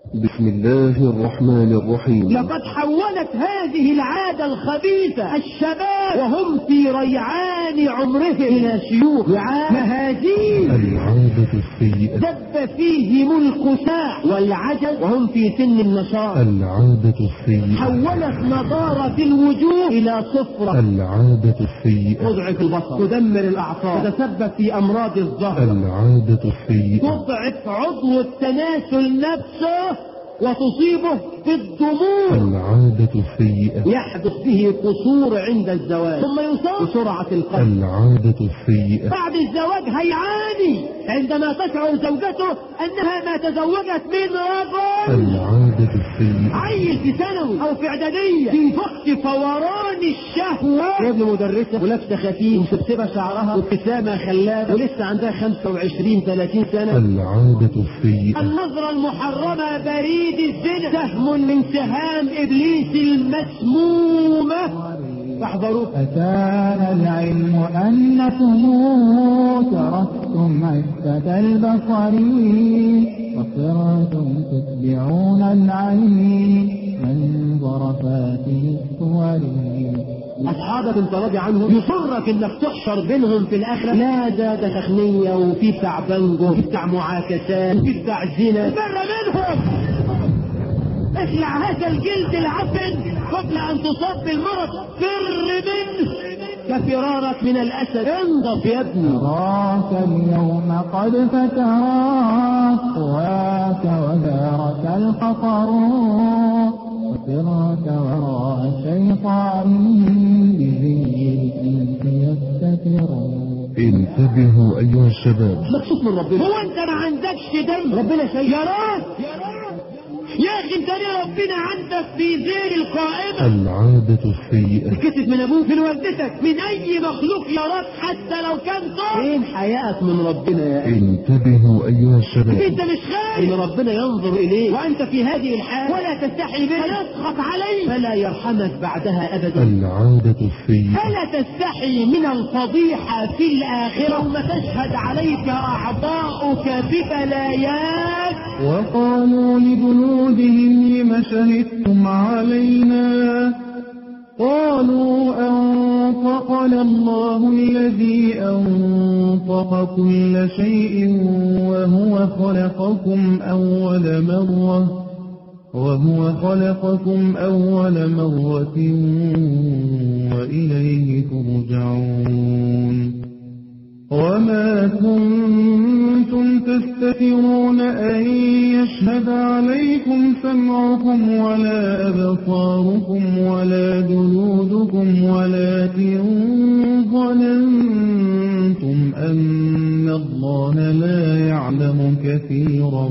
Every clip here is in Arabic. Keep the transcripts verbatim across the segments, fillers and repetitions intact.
بسم الله الرحمن الرحيم. لقد حولت هذه العادة الخبيثة الشباب وهم في ريعان عمرهم إلى شيوخ مهازيل. العادة السيئة دب فيهم الكساح والعجز وهم في سن النشاط. العادة السيئة حولت نضارة الوجوه إلى صفرة. العادة السيئة تضعف البصر، تدمر الأعصاب، تتسبب في أمراض الظهر. العادة السيئة تضعف عضو التناسل نفسه وتصيبه بالضمور. العادة السيئة يحدث به قصور عند الزواج ثم يصاب بسرعة القلب. العادة السيئة بعد الزواج هيعاني عندما تشعر زوجته أنها ما تزوجت من رجل. العادة السيئة عيل في ثانوي أو في إعدادية في وقت فوران الشهوة، يا ابن مدرسة ولابسة خفيف ومسبسبة شعرها وابتسامة خلابة ولسه عندها خمسة وعشرين ثلاثين سنة. العادة السيئة النظرة المحرمة بريد الزنا، سهم من سهام إبليس المسمومة. فاحذروا. أتانا العلم أنكم تركتم عفة البصر وصرتم تتبعون العين من ظرفات الصور. أصحابك انت راضي عنهم، يصرك انك تحشر بينهم في الآخرة. لا ده ده تخنية وفي بتاع بنجو وفي بتاع معاكسات وفي بتاع زنا. بره منهم. اخلع هذا الجلد العفن قبل ان تصاب بالمرض. فر منه كفرارك من الاسد. انضف يا ابني. تراك اليوم قد فتراك قواك ودارك الخطر وسرك وراء الشيطان بزي الانس يستتر. انتبهوا أيها الشباب. مكسوف من ربنا. هو انت ما عندكش دم؟ ربنا شايف. يا راس يا اخي انت ليه ربنا عندك في زير القائمة؟ العادة السيئة كسف من ابوك، من والدتك، من اي مخلوق يراك حتى لو كان طار. فين حياءك من ربنا يا اخي؟ انتبهوا أيها الشباب. انت مش خايف ان ربنا ينظر اليك وانت في هذه الحال ولا تستحي به فيسخط عليك فلا يرحمك بعدها ابدا؟ العادة السيئة فلا تستحي من الفضيحة في الاخرة ثم تشهد عليك اعضاؤك ببلاياك. وقالوا لجنودهم لم شهدتم علينا قالوا أنطقنا الله الذي أنطق كل شيء وهو خلقكم أول مرة وهو خلقكم أول مرة وإليه ترجعون. وما كنتم تستترون أن يشهد عليكم سمعكم ولا أبصاركم ولا جلودكم ولكن ظننتم أن الله لا يعلم كثيرا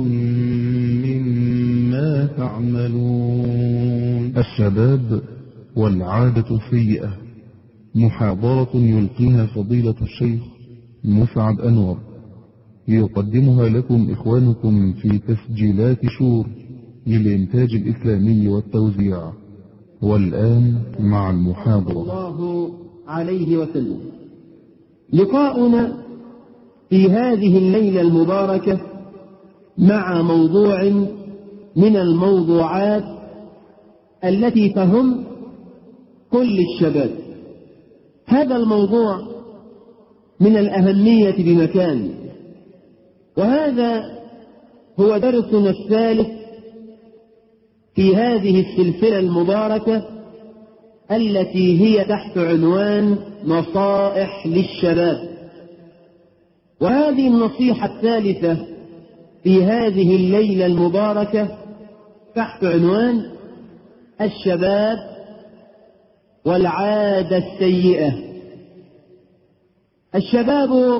مما تعملون. الشباب والعادة السيئة، محاضرة يلقيها فضيلة الشيخ مسعد أنور، يقدمها لكم إخوانكم في تسجيلات شور للإنتاج الإسلامي والتوزيع. والآن مع المحاضرة. الله عليه وسلم. لقاؤنا في هذه الليلة المباركة مع موضوع من الموضوعات التي تهم كل الشباب. هذا الموضوع من الأهمية بمكان، وهذا هو درسنا الثالث في هذه السلسلة المباركة التي هي تحت عنوان نصائح للشباب. وهذه النصيحة الثالثة في هذه الليلة المباركة تحت عنوان الشباب والعادة السيئة. الشباب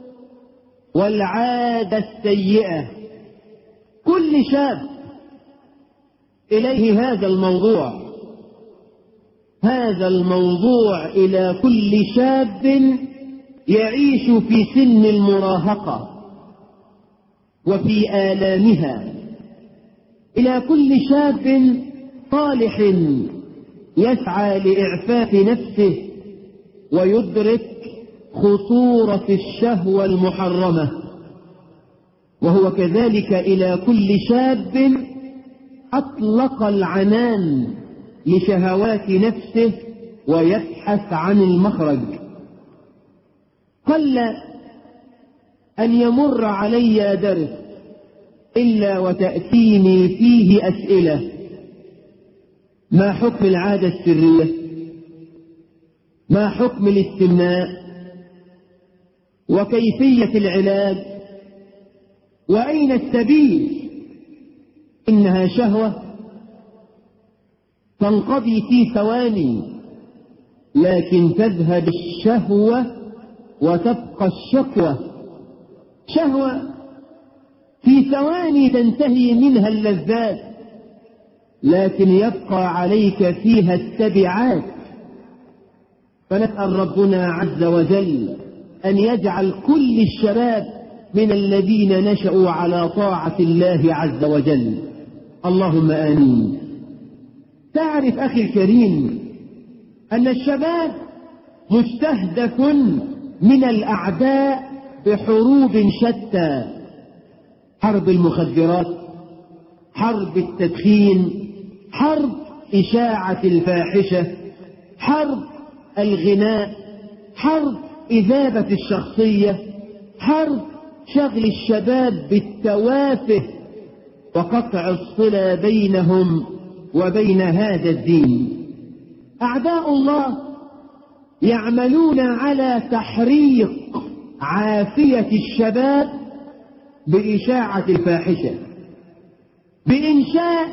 والعادة السيئة. كل شاب إليه هذا الموضوع، هذا الموضوع إلى كل شاب يعيش في سن المراهقة وفي آلامها، إلى كل شاب صالح يسعى لإعفاف نفسه ويدرك خطورة الشهوة المحرمة، وهو كذلك إلى كل شاب أطلق العنان لشهوات نفسه ويبحث عن المخرج. قل أن يمر علي درس إلا وتأتيني فيه أسئلة: ما حكم العادة السرية؟ ما حكم الاستمناء؟ وكيفية العلاج؟ وأين السبيل؟ إنها شهوة تنقضي في ثواني، لكن تذهب الشهوة وتبقى الشكوى. شهوة في ثواني تنتهي منها اللذات، لكن يبقى عليك فيها التبعات. فنسأل ربنا عز وجل أن يجعل كل الشباب من الذين نشأوا على طاعة الله عز وجل، اللهم آمين. تعرف أخي الكريم أن الشباب مستهدف من الأعداء بحروب شتى: حرب المخدرات، حرب التدخين، حرب إشاعة الفاحشة، حرب الغناء، حرب إذابة الشخصية، حرب شغل الشباب بالتوافه وقطع الصلة بينهم وبين هذا الدين. أعداء الله يعملون على تحريق عافية الشباب بإشاعة الفاحشة، بإنشاء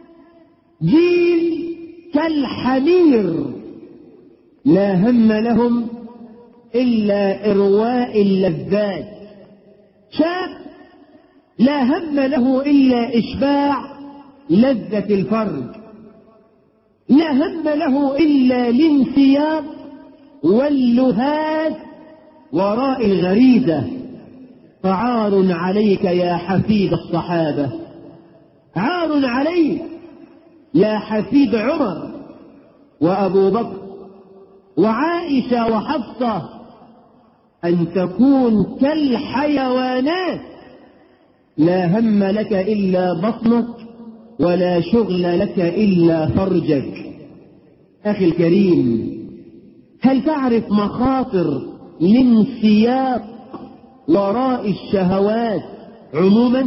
جيل كالحمير لا هم لهم إلا إرواء اللذات، شاب لا هم له إلا إشباع لذة الفرج، لا هم له إلا الانسياب واللهات وراء الغريزة. فعار عليك يا حفيد الصحابة، عار عليك يا حفيد عمر وأبو بكر وعائشة وحفصة أن تكون كالحيوانات، لا هم لك إلا بطنك ولا شغل لك إلا فرجك. أخي الكريم، هل تعرف مخاطر الانسياق وراء الشهوات عموما؟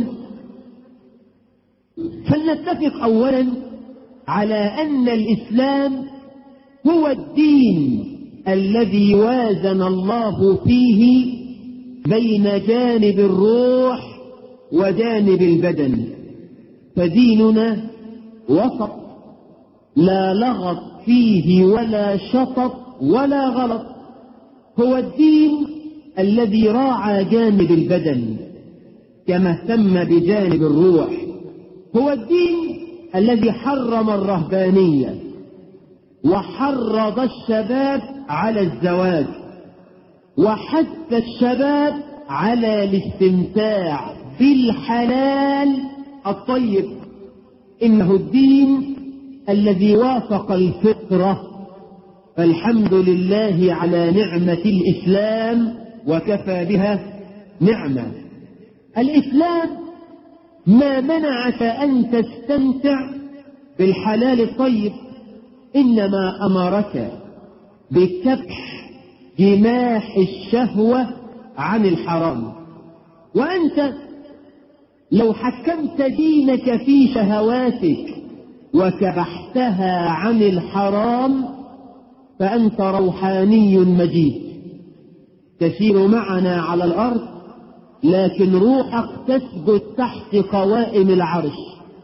فلنتفق أولا على أن الإسلام هو الدين الذي وازن الله فيه بين جانب الروح وجانب البدن، فديننا وسط، لا لغط فيه ولا شطط ولا غلط. هو الدين الذي راعى جانب البدن كما اهتم بجانب الروح. هو الدين الذي حرم الرهبانية وحرض الشباب على الزواج وحث الشباب على الاستمتاع بالحلال الطيب. إنه الدين الذي وافق الفطرة، فالحمد لله على نعمة الإسلام وكفى بها نعمة. الإسلام ما منعك أن تستمتع بالحلال الطيب، إنما أمرك بكبح جماح الشهوة عن الحرام. وأنت لو حكمت دينك في شهواتك وكبحتها عن الحرام فأنت روحاني مجيد، تسير معنا على الأرض لكن روحك تثبت تحت قوائم العرش،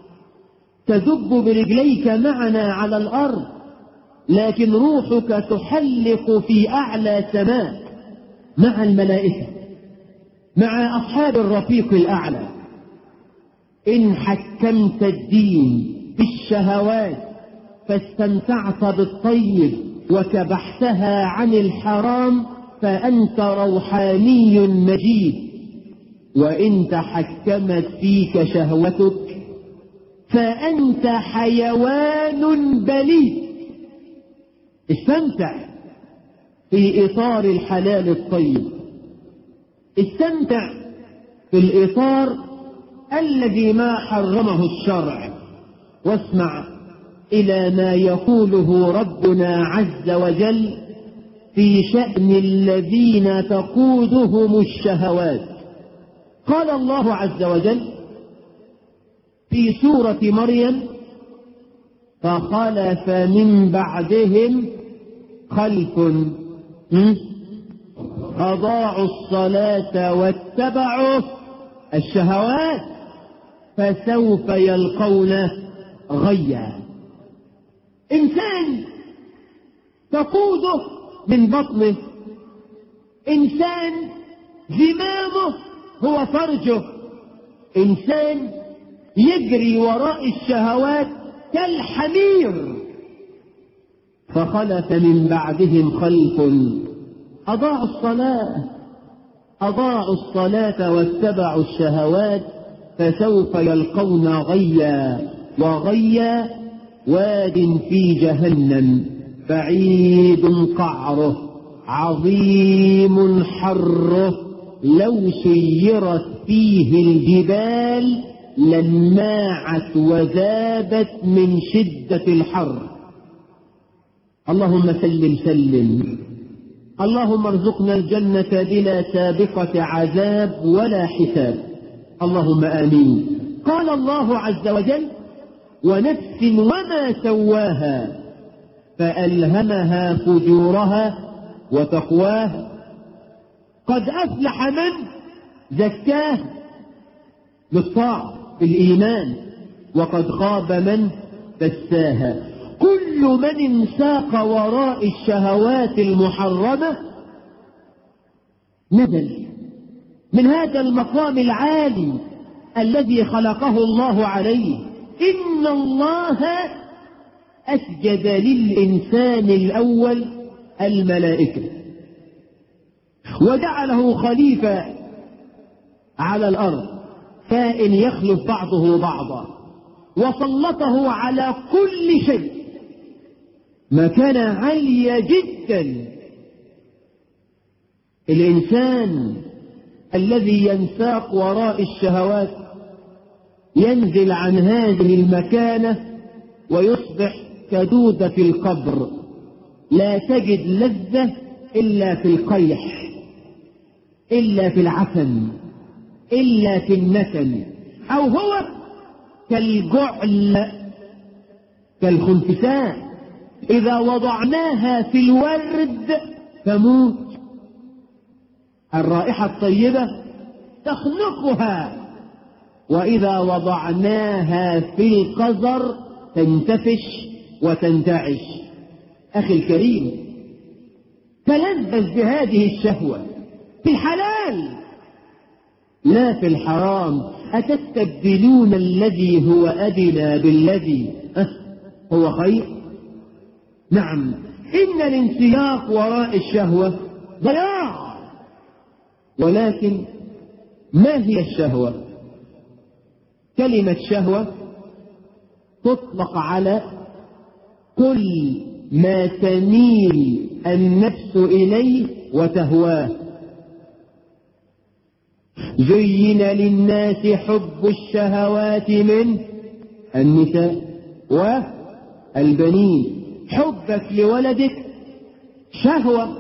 تدب برجليك معنا على الأرض لكن روحك تحلق في أعلى سماء مع الملائكة، مع أصحاب الرفيق الأعلى. إن حكمت الدين بالشهوات فاستمتعت بالطيب وكبحتها عن الحرام فأنت روحاني مجيد. وإن تحكمت فيك شهوتك فأنت حيوان بليد. استمتع في إطار الحلال الطيب، استمتع في الإطار الذي ما حرمه الشرع، واسمع إلى ما يقوله ربنا عز وجل في شأن الذين تقودهم الشهوات. قال الله عز وجل في سورة مريم: فخلف من بعدهم خلف أضاعوا الصلاة واتبعوا الشهوات فسوف يلقون غيا. إنسان تقوده من بطنه، إنسان زمامه هو فرجه، إنسان يجري وراء الشهوات كالحمير. فخلف من بعدهم خلف أضاعوا الصلاة أضاعوا الصلاة واتبعوا الشهوات فسوف يلقون غيا. وغيا واد في جهنم بعيد قعره عظيم حره لو سيرت فيه الجبال لماعت وذابت من شدة الحر. اللهم سلم سلم. اللهم ارزقنا الجنة بلا سابقة عذاب ولا حساب. اللهم آمين. قال الله عز وجل: ونفس وما سواها فألهمها فجورها وتقواها قد أفلح من زكاه بالطاعة بالإيمان وقد خاب من دساها. كل من انساق وراء الشهوات المحرمة نزل من هذا المقام العالي الذي خلقه الله عليه. إن الله أسجد للإنسان الأول الملائكة وجعله خليفة على الأرض كائن يخلف بعضه بعضا، وسلطه على كل شيء مكانة عالية جدا. الإنسان الذي ينساق وراء الشهوات ينزل عن هذه المكانة ويصبح كدودة في القبر، لا تجد لذة إلا في القيح، إلا في العفن، إلا في النتن، أو هو كالجعل كالخنفساء إذا وضعناها في الورد تموت. الرائحة الطيبة تخنقها، وإذا وضعناها في القذر تنتفش وتنتعش. أخي الكريم، تلذذ بهذه الشهوة في الحلال لا في الحرام. أتستبدلون الذي هو أدنى بالذي هو خير؟ نعم، إن الانسياق وراء الشهوة ضياع. ولكن ما هي الشهوة؟ كلمة شهوة تطلق على كل ما تميل النفس إليه وتهواه. زين للناس حب الشهوات من النساء والبنين. حبك لولدك شهوة،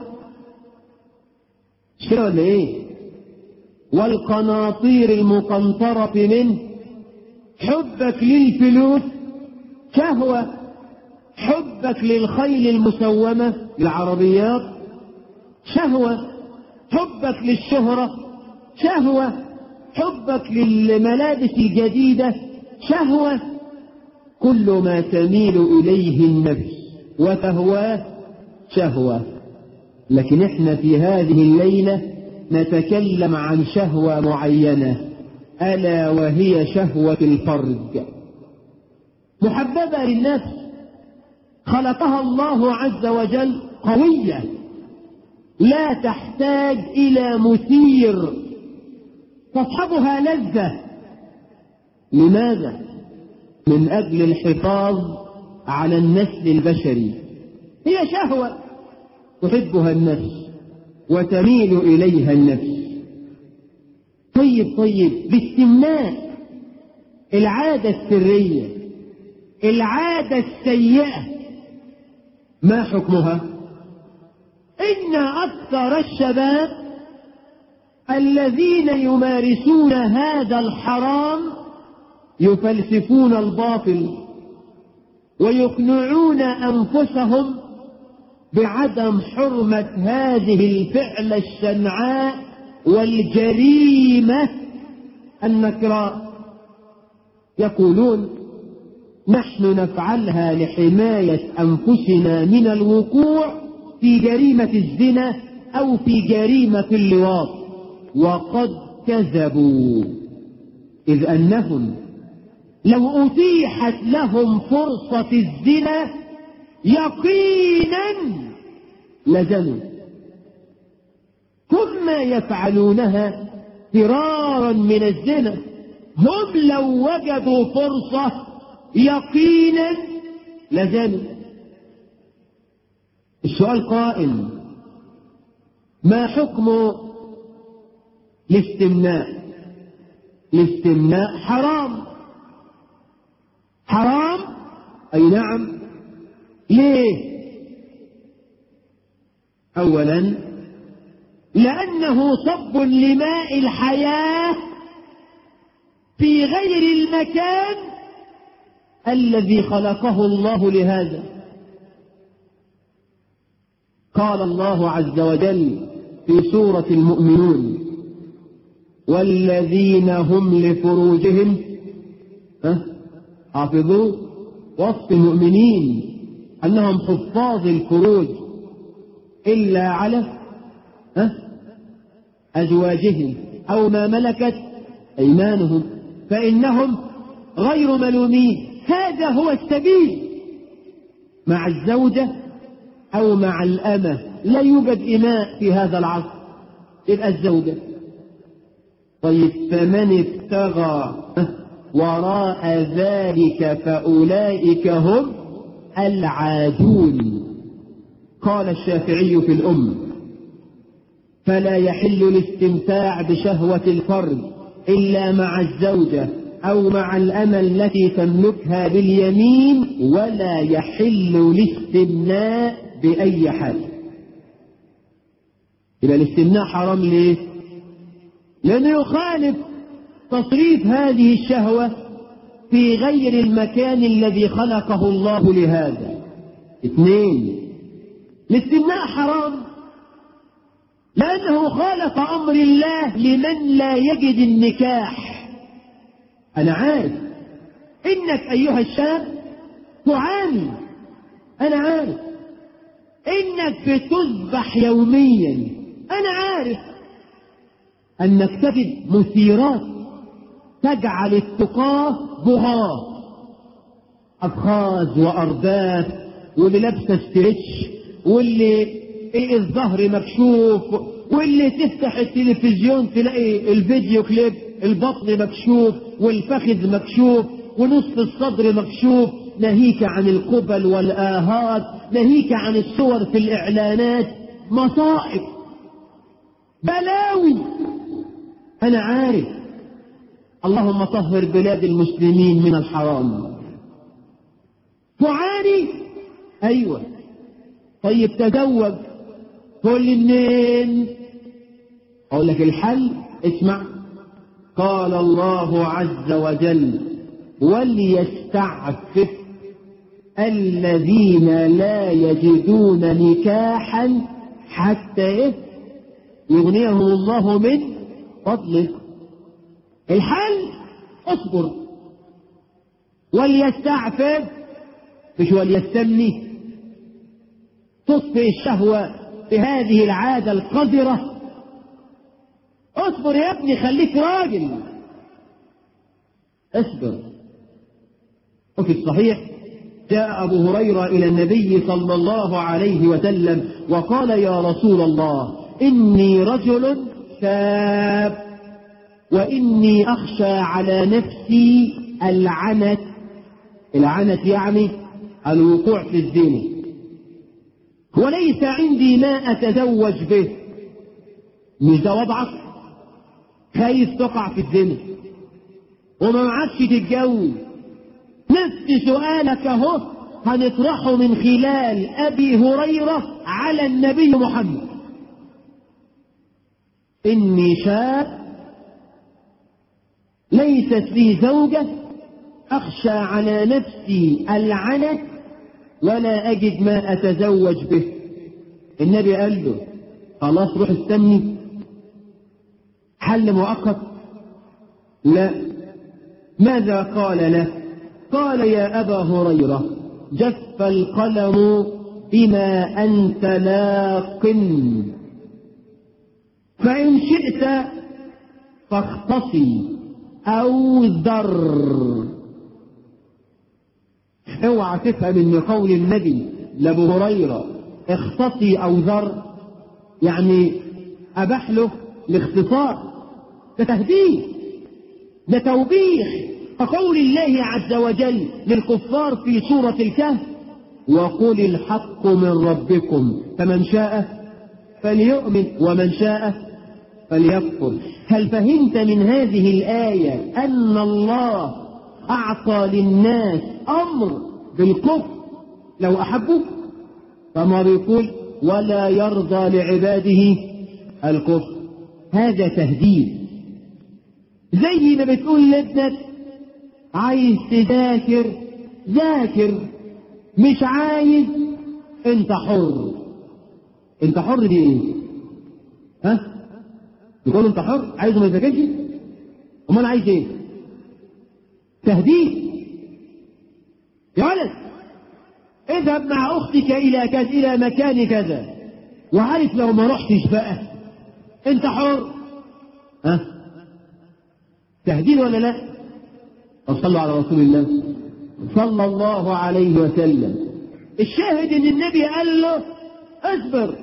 شهوة لإيه؟ والقناطير المقنطرة منه. حبك للفلوس شهوة. حبك للخيل المسومة العربيات شهوة. حبك للشهرة شهوة. حبك للملابس الجديدة شهوة. كل ما تميل إليه النفس وتهواه شهوة. لكن احنا في هذه الليلة نتكلم عن شهوة معينة، ألا وهي شهوة الفرج، محببة للنفس، خلقها الله عز وجل قوية لا تحتاج إلى مثير تصحبها لذة. لماذا؟ من أجل الحفاظ على النسل البشري. هي شهوة تحبها النفس وتميل إليها النفس. طيب طيب باستمناء العادة السرية العادة السيئة ما حكمها؟ إن أكثر الشباب الذين يمارسون هذا الحرام يفلسفون الباطل ويقنعون أنفسهم بعدم حرمة هذه الفعلة الشنعاء والجريمة النكراء. يقولون نحن نفعلها لحماية أنفسنا من الوقوع في جريمة الزنا أو في جريمة اللواط، وقد كذبوا، إذ أنهم لو أتيحت لهم فرصة الزنا يقينا لزنوا، ثم يفعلونها فرارا من الزنا. هم لو وجدوا فرصة يقينا لزنوا. السؤال قائم: ما حكم الاستمناء؟ الاستمناء حرام. حرام؟ أي نعم. ليه؟ أولا لأنه صب لماء الحياة في غير المكان الذي خلقه الله لهذا. قال الله عز وجل في سورة المؤمنون: والذين هم لفروجهم حافظون. وصف المؤمنين أنهم حفاظ الفروج إلا على أزواجهم أو ما ملكت أيمانهم فإنهم غير ملومين. هذا هو السبيل. مع الزوجة أو مع الأمة لا يوجد إماء في هذا العصر، يبقى الزوجة. طيب فمن ابتغى وراء ذلك فأولئك هم العادون. قال الشافعي في الأم: فلا يحل الاستمتاع بشهوة الفرد إلا مع الزوجة أو مع الأمة التي تملكها باليمين، ولا يحل الاستمناء بأي حال. يبقى الاستمناء حرام ليه؟ لأنه يخالف تصريف هذه الشهوة في غير المكان الذي خلقه الله لهذا. اثنين، الاستمناء حرام لأنه خالف أمر الله لمن لا يجد النكاح. أنا عارف إنك أيها الشاب تعاني، أنا عارف إنك بتذبح يوميا، أنا عارف أنك تجد مثيرات تجعل التقاه بغاة، أفخاذ وأرداف، واللي لابسه ستريتش، واللي الظهر مكشوف، واللي تفتح التلفزيون تلاقي الفيديو كليب البطن مكشوف والفخذ مكشوف ونصف الصدر مكشوف، ناهيك عن القبل والآهات، ناهيك عن الصور في الإعلانات. مصائب، بلاوي، أنا عارف. اللهم طهر بلاد المسلمين من الحرام. تعاني؟ أيوة. طيب تزوج. تقول لي منين؟ أقول لك الحل. اسمع، قال الله عز وجل: وليستعفف الذين لا يجدون نكاحا حتى إيه؟ يغنيهم الله من فضله. الحل اصبر. وليستعفف، مش وليستمني. تطفئ الشهوة بهذه العادة القذرة. اصبر يا ابني، خليك راجل، اصبر. وفي الصحيح جاء أبو هريرة إلى النبي صلى الله عليه وسلم وقال: يا رسول الله، إني رجل شاب وإني أخشى على نفسي العنت. العنت يعني الوقوع في الزنا، وليس عندي ما أتزوج به. مش ده وضعك؟ خايف تقع في الزنا وما معكش تتجوز، نفس سؤالك اهو هنطرحه من خلال أبي هريرة على النبي محمد. إني شاب ليست لي زوجة أخشى على نفسي العنت ولا أجد ما أتزوج به. النبي قال له خلاص روح استني، حل مؤقت؟ لا. ماذا قال له؟ قال يا أبا هريرة جف القلم بما أنت لاق، فإن شئت فاختصي أو ذر. اوعى تفهم ان قول النبي لأبو هريرة اختصي أو ذر يعني أباح له الاختصار. ده تهديد، ده توبيخ. فقول الله عز وجل للكفار في سورة الكهف وقل الحق من ربكم فمن شاء فليؤمن ومن شاء فليكفر. هل فهمت من هذه الآية أن الله أعطى للناس أمر بالكفر لو أحبوا؟ فما بيقول ولا يرضى لعباده الكفر. هذا تهديد. زي ما بتقول لابنك عايز تذاكر ذاكر، مش عايز انت حر. انت حر دي ايه؟ ها؟ يقول انت حر عايزه ما يذاكرش؟ امال عايز ايه؟ تهديد. يا ولد اذهب مع اختك الى كذا الى مكان كذا، وعارف لو ما رحتش بقى انت حر. ها؟ تهديد ولا لا؟ صلوا على رسول الله صلى الله عليه وسلم. الشاهد ان النبي قال له اصبر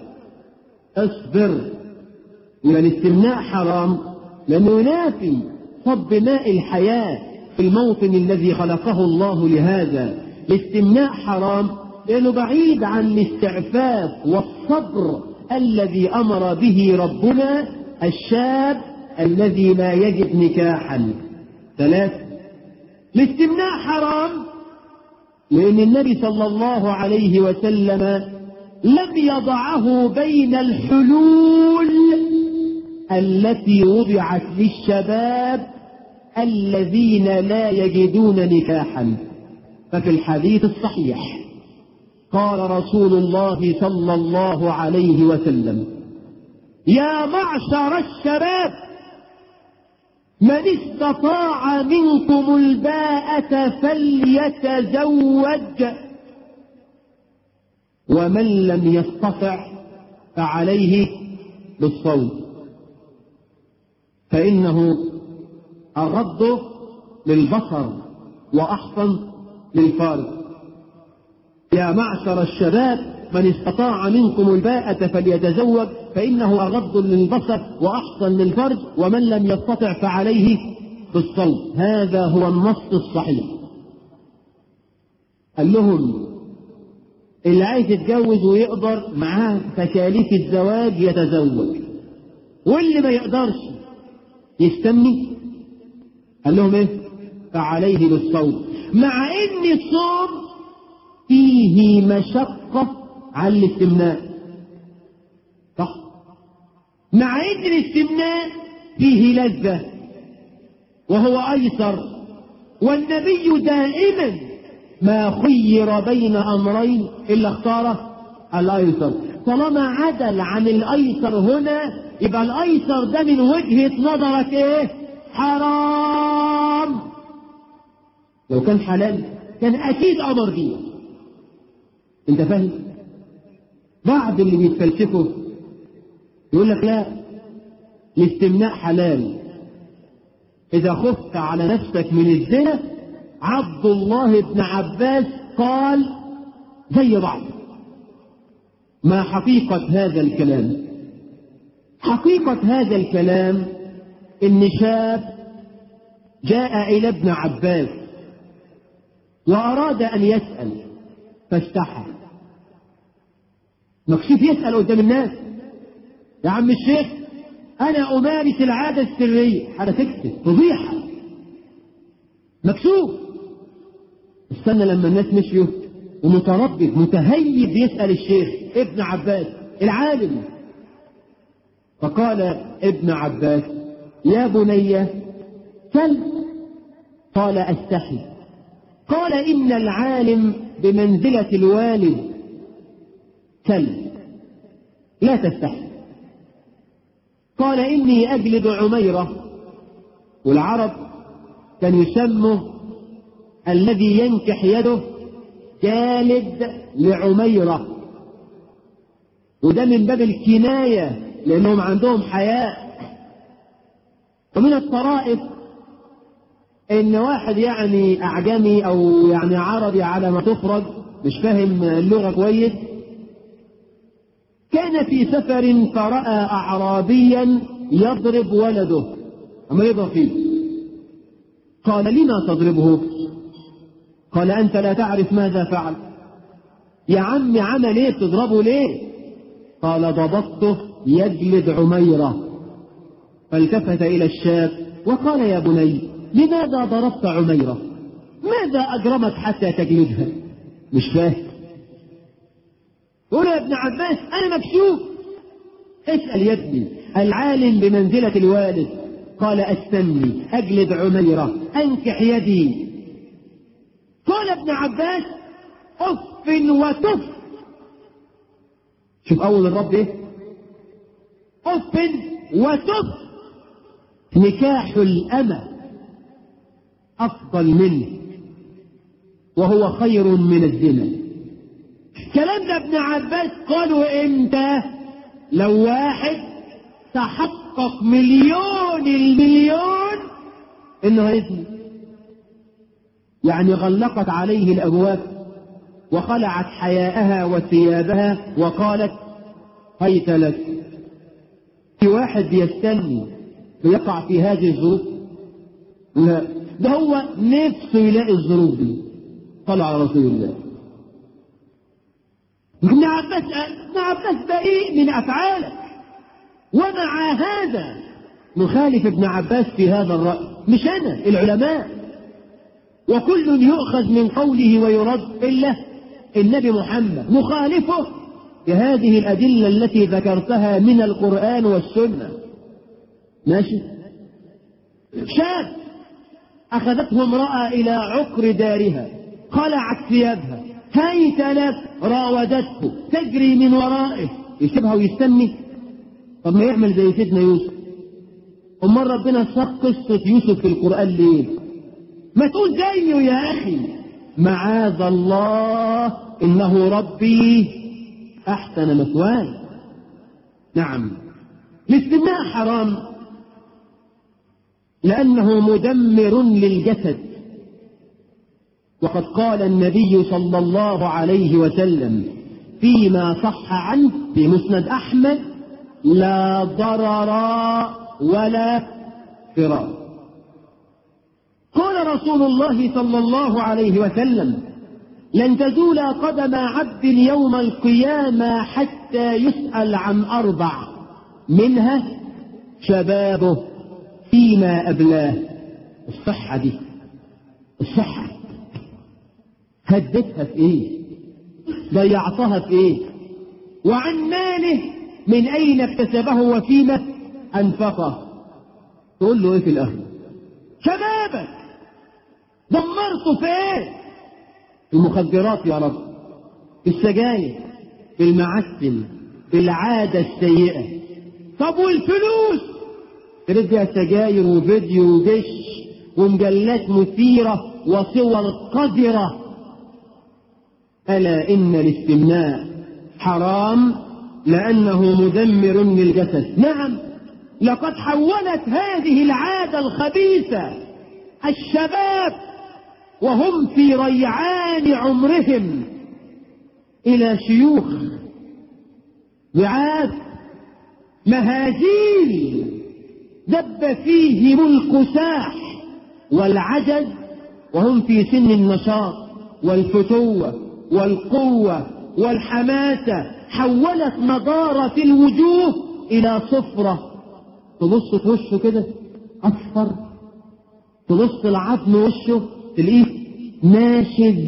اصبر. يبقى الاستمناء حرام لانه ينافي صب ماء الحياة في الموطن الذي خلقه الله لهذا. الاستمناء حرام لانه بعيد عن الاستعفاف والصبر الذي امر به ربنا الشاب الذي لا يجد نكاحا. ثلاث، الاستمناء حرام لأن النبي صلى الله عليه وسلم لم يضعه بين الحلول التي وضعت للشباب الذين لا يجدون نكاحا. ففي الحديث الصحيح قال رسول الله صلى الله عليه وسلم يا معشر الشباب من استطاع منكم الباءة فليتزوج ومن لم يستطع فعليه بالصوم فإنه أغض للبصر وأحسن للفرج. يا معشر الشباب من استطاع منكم الباءة فليتزوج فإنه أغض للبصر وأحسن للفرج ومن لم يستطع فعليه بالصوم. هذا هو النص الصحيح. قال لهم اللي عايز يتجوز ويقدر معاه تكاليف الزواج يتزوج، واللي ما يقدرش يستني. قال لهم ايه؟ فعليه بالصوم، مع ان الصوم فيه مشقة على الاستمناء. صح؟ مع ان الاستمناء فيه لذة وهو ايسر، والنبي دائما ما خير بين امرين الا اختار الايسر. طالما عدل عن الايسر هنا يبقى الايسر ده من وجهة نظرك ايه؟ حرام. لو كان حلال كان اكيد امر بيه. انت فاهم؟ بعض اللي بيتفلسفوا يقول لك لا الاستمناء حلال اذا خفت على نفسك من الزنا. عبد الله بن عباس قال زي بعض. ما حقيقة هذا الكلام؟ حقيقة هذا الكلام ان شاب جاء الى ابن عباس واراد ان يسأل فاستحى. مكشوف يسأل قدام الناس. يا عم الشيخ انا امارس العادة السرية. حاجة تكسب فضيحة. مكشوف. استنى لما الناس مشيوا ومتردد متهيب يسأل الشيخ ابن عباس العالم. فقال ابن عباس يا بني سل. قال أستحي. قال إن العالم بمنزلة الوالد سل لا تستحي. قال إني أجلد عميرة، والعرب كان يسموا الذي ينكح يده جالد لعميرة، وده من باب الكناية لأنهم عندهم حياء. ومن الطرائف إن واحد يعني أعجمي أو يعني عربي على ما تفرض مش فاهم اللغة كويس كان في سفر فرأى أعرابيا يضرب ولده أما يضرب فيه. قال لما تضربه؟ قال أنت لا تعرف ماذا فعل. يا عم عمل ايه بتضربه ليه؟ قال ضبطته يجلد عميرة. فالتفت إلى الشاب وقال يا بني لماذا ضربت عميرة؟ ماذا أجرمك حتى تجلدها؟ مش فاهم. قول يا ابن عباس أنا مكشوف. اسأل يا ابني العالم بمنزلة الوالد. قال أستني أجلد عميرة أنكح يدي. قال ابن عباس أف وتف. شوف أول الرب إيه؟ أف وتف. نكاح الأمة أفضل منه وهو خير من الزنا. كلام ده ابن عباس قالوا امتى؟ لو واحد تحقق مليون المليون انه هيزني، يعني غلقت عليه الابواب وخلعت حياءها وثيابها وقالت هيت لك. في واحد بيستني بيقع في هذه الظروف؟ لا، ده هو نفسه يلاقي الظروف دي. طلع على رسول الله. ابن عباس ابن عباس بريء من افعالك، ومع هذا نخالف ابن عباس في هذا الرأي. مش انا، العلماء، وكل يؤخذ من قوله ويرد الا النبي محمد. نخالفه بهذه الادله التي ذكرتها من القرآن والسنه. ماشي. شاب اخذته امرأة الى عقر دارها، خلعت ثيابها، هيت لك، راودته، تجري من ورائه، يسيبها ويستني؟ طب ما يعمل زي سيدنا يوسف. امال ربنا ساق قصة يوسف في القرآن ليه؟ ما تقول زيه يا اخي. معاذ الله انه ربي احسن مثواي. نعم، الاستماع حرام لأنه مدمر للجسد. وقد قال النبي صلى الله عليه وسلم فيما صح عنه في مسند أحمد لا ضرر ولا فرار. قال رسول الله صلى الله عليه وسلم لن تزول قدم عبد يوم القيامة حتى يسأل عن أربع، منها شبابه فيما أبلاه. الصحة دي، الصحة هدتها في ايه؟ ضيعتها في ايه؟ وعن ماله من اين اكتسبه وفيما انفقه. تقول له ايه في الاخر؟ شبابك دمرته في ايه؟ في المخدرات يا رب، في السجاير، في المعسل، في العادة السيئة. طب والفلوس؟ ترجع سجاير وفيديو وجش ومجلات مثيرة وصور قذرة. ألا إن الاستمناء حرام لأنه مدمر للجسد. نعم، لقد حولت هذه العادة الخبيثة الشباب وهم في ريعان عمرهم إلى شيوخ وعاث مهازيل دب فيهم الكساح والعجز وهم في سن النشاط والفتوة والقوة والحماسة. حولت نضارة الوجوه إلى صفرة. تبص في وشه كده أصفر، تبص العظم وشه تلاقيه ناشز.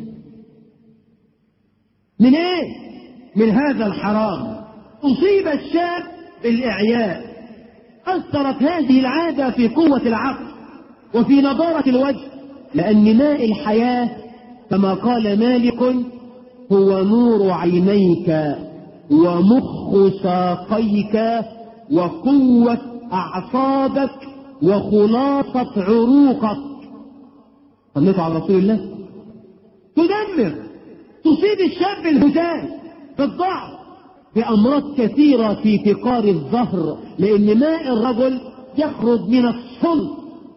من ايه؟ من هذا الحرام. أصيب الشاب بالإعياء. أثرت هذه العادة في قوة العقل وفي نضارة الوجه، لأن ماء الحياة كما قال مالك هو نور عينيك ومخ ساقيك وقوة أعصابك وخلاصة عروقك. صليتوا على رسول الله. تدمر، تصيب الشاب الهزال بالضعف، بأمراض كثيرة في فقار الظهر، لأن ماء الرجل يخرج من الصلب،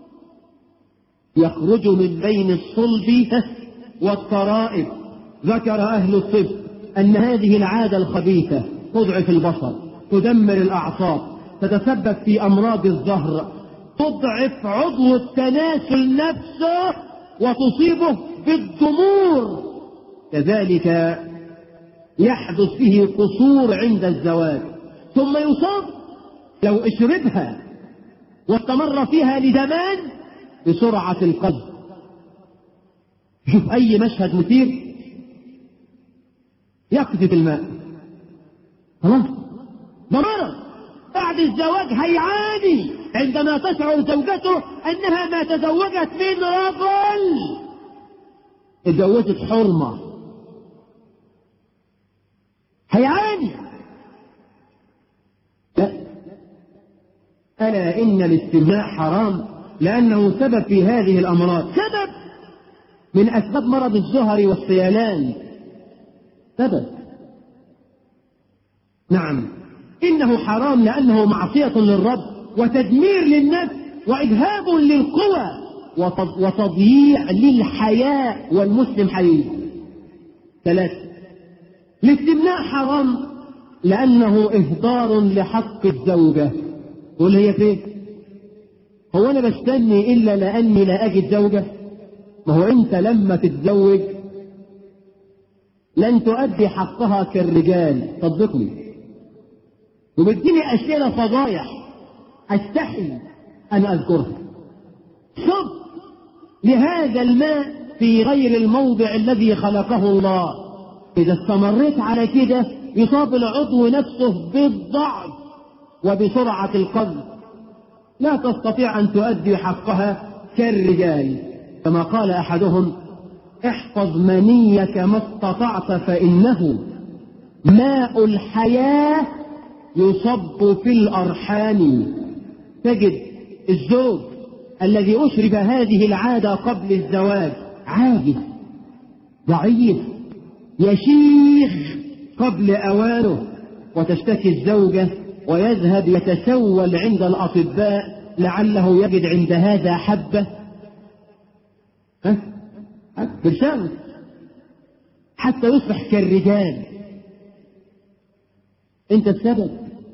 يخرج من بين الصلب والترائب. ذكر أهل الطب أن هذه العادة الخبيثة تضعف البصر، تدمر الأعصاب، تتسبب في أمراض الظهر، تضعف عضو التناسل نفسه وتصيبه بالضمور. كذلك يحدث فيه قصور عند الزواج، ثم يصاب لو اشربها واستمر فيها لزمان بسرعة القذف. شوف أي مشهد مثير، يقذف الماء، خلاص ده مرض. بعد الزواج هيعاني عندما تشعر زوجته أنها ما تزوجت من رجل، اتجوزت حرمة، هيعاني. لا، ألا إن الاستمناء حرام لأنه سبب في هذه الأمراض، سبب من أسباب مرض الزهر والسيلان، سبب. نعم، إنه حرام لأنه معصية للرب وتدمير للنفس وإذهاب للقوى وتضييع للحياة، والمسلم حي. ثلاثة، الاستمناء حرام لأنه إهدار لحق الزوجة. قول هي فين؟ هو أنا بستني إلا لأني لا أجد زوجة؟ ما هو أنت لما تتزوج لن تؤدي حقها كالرجال، صدقني. وبديني أسئلة فضايح أستحي أن أذكرها. صب لهذا الماء في غير الموضع الذي خلقه الله. إذا استمريت على كده يصاب العضو نفسه بالضعف وبسرعة القذف، لا تستطيع أن تؤدي حقها كالرجال. كما قال أحدهم: احفظ منيك ما استطعت فإنه ماء الحياة يصب في الأرحام. تجد الزوج الذي أشرب هذه العادة قبل الزواج عاجز، ضعيف، يشيخ قبل أوانه، وتشتكي الزوجة ويذهب يتسول عند الأطباء لعله يجد عند هذا حبة ها برشاوة حتى يصبح كالرجال. انت السبب.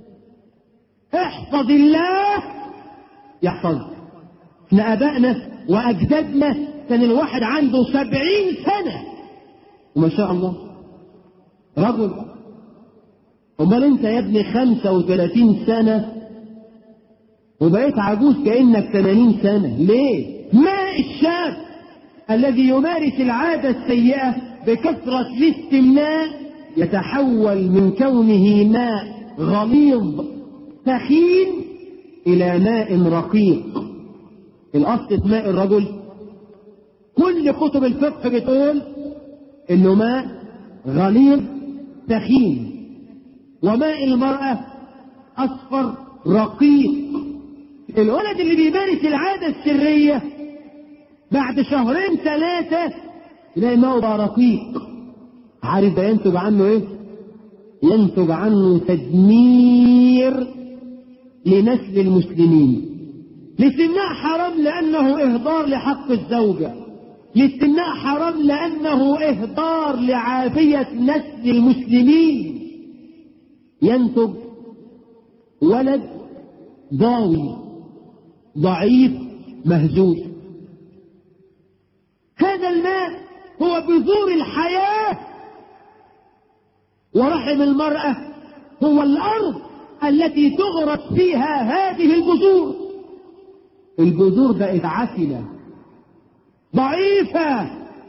احفظ الله يحفظك. احنا ابائنا واجدادنا كان الواحد عنده سبعين سنة وما شاء الله رجل. امال انت يا ابني خمسة وثلاثين سنة وبقيت عجوز كأنك ثمانين سنة. ليه؟ ماء الشاب الذي يمارس العادة السيئة بكثرة الاستمناء يتحول من كونه ماء غليظ ثخين إلى ماء رقيق. الأصل في ماء الرجل كل كتب الفقه بتقول إنه ماء غليظ ثخين، وماء المرأة أصفر رقيق. الولد اللي بيمارس العادة السرية بعد شهرين ثلاثة يلاقي ماءه بقى رقيق. عارف ده ينتج عنه ايه؟ ينتج عنه تدمير لنسل المسلمين. الاستمناء حرام لأنه إهدار لحق الزوجة. الاستمناء حرام لأنه إهدار لعافية نسل المسلمين. ينتج ولد ضاوي ضعيف مهزوز. هذا الماء هو بذور الحياة، ورحم المرأة هو الأرض التي تغرس فيها هذه البذور. البذور بقت عسلة ضعيفة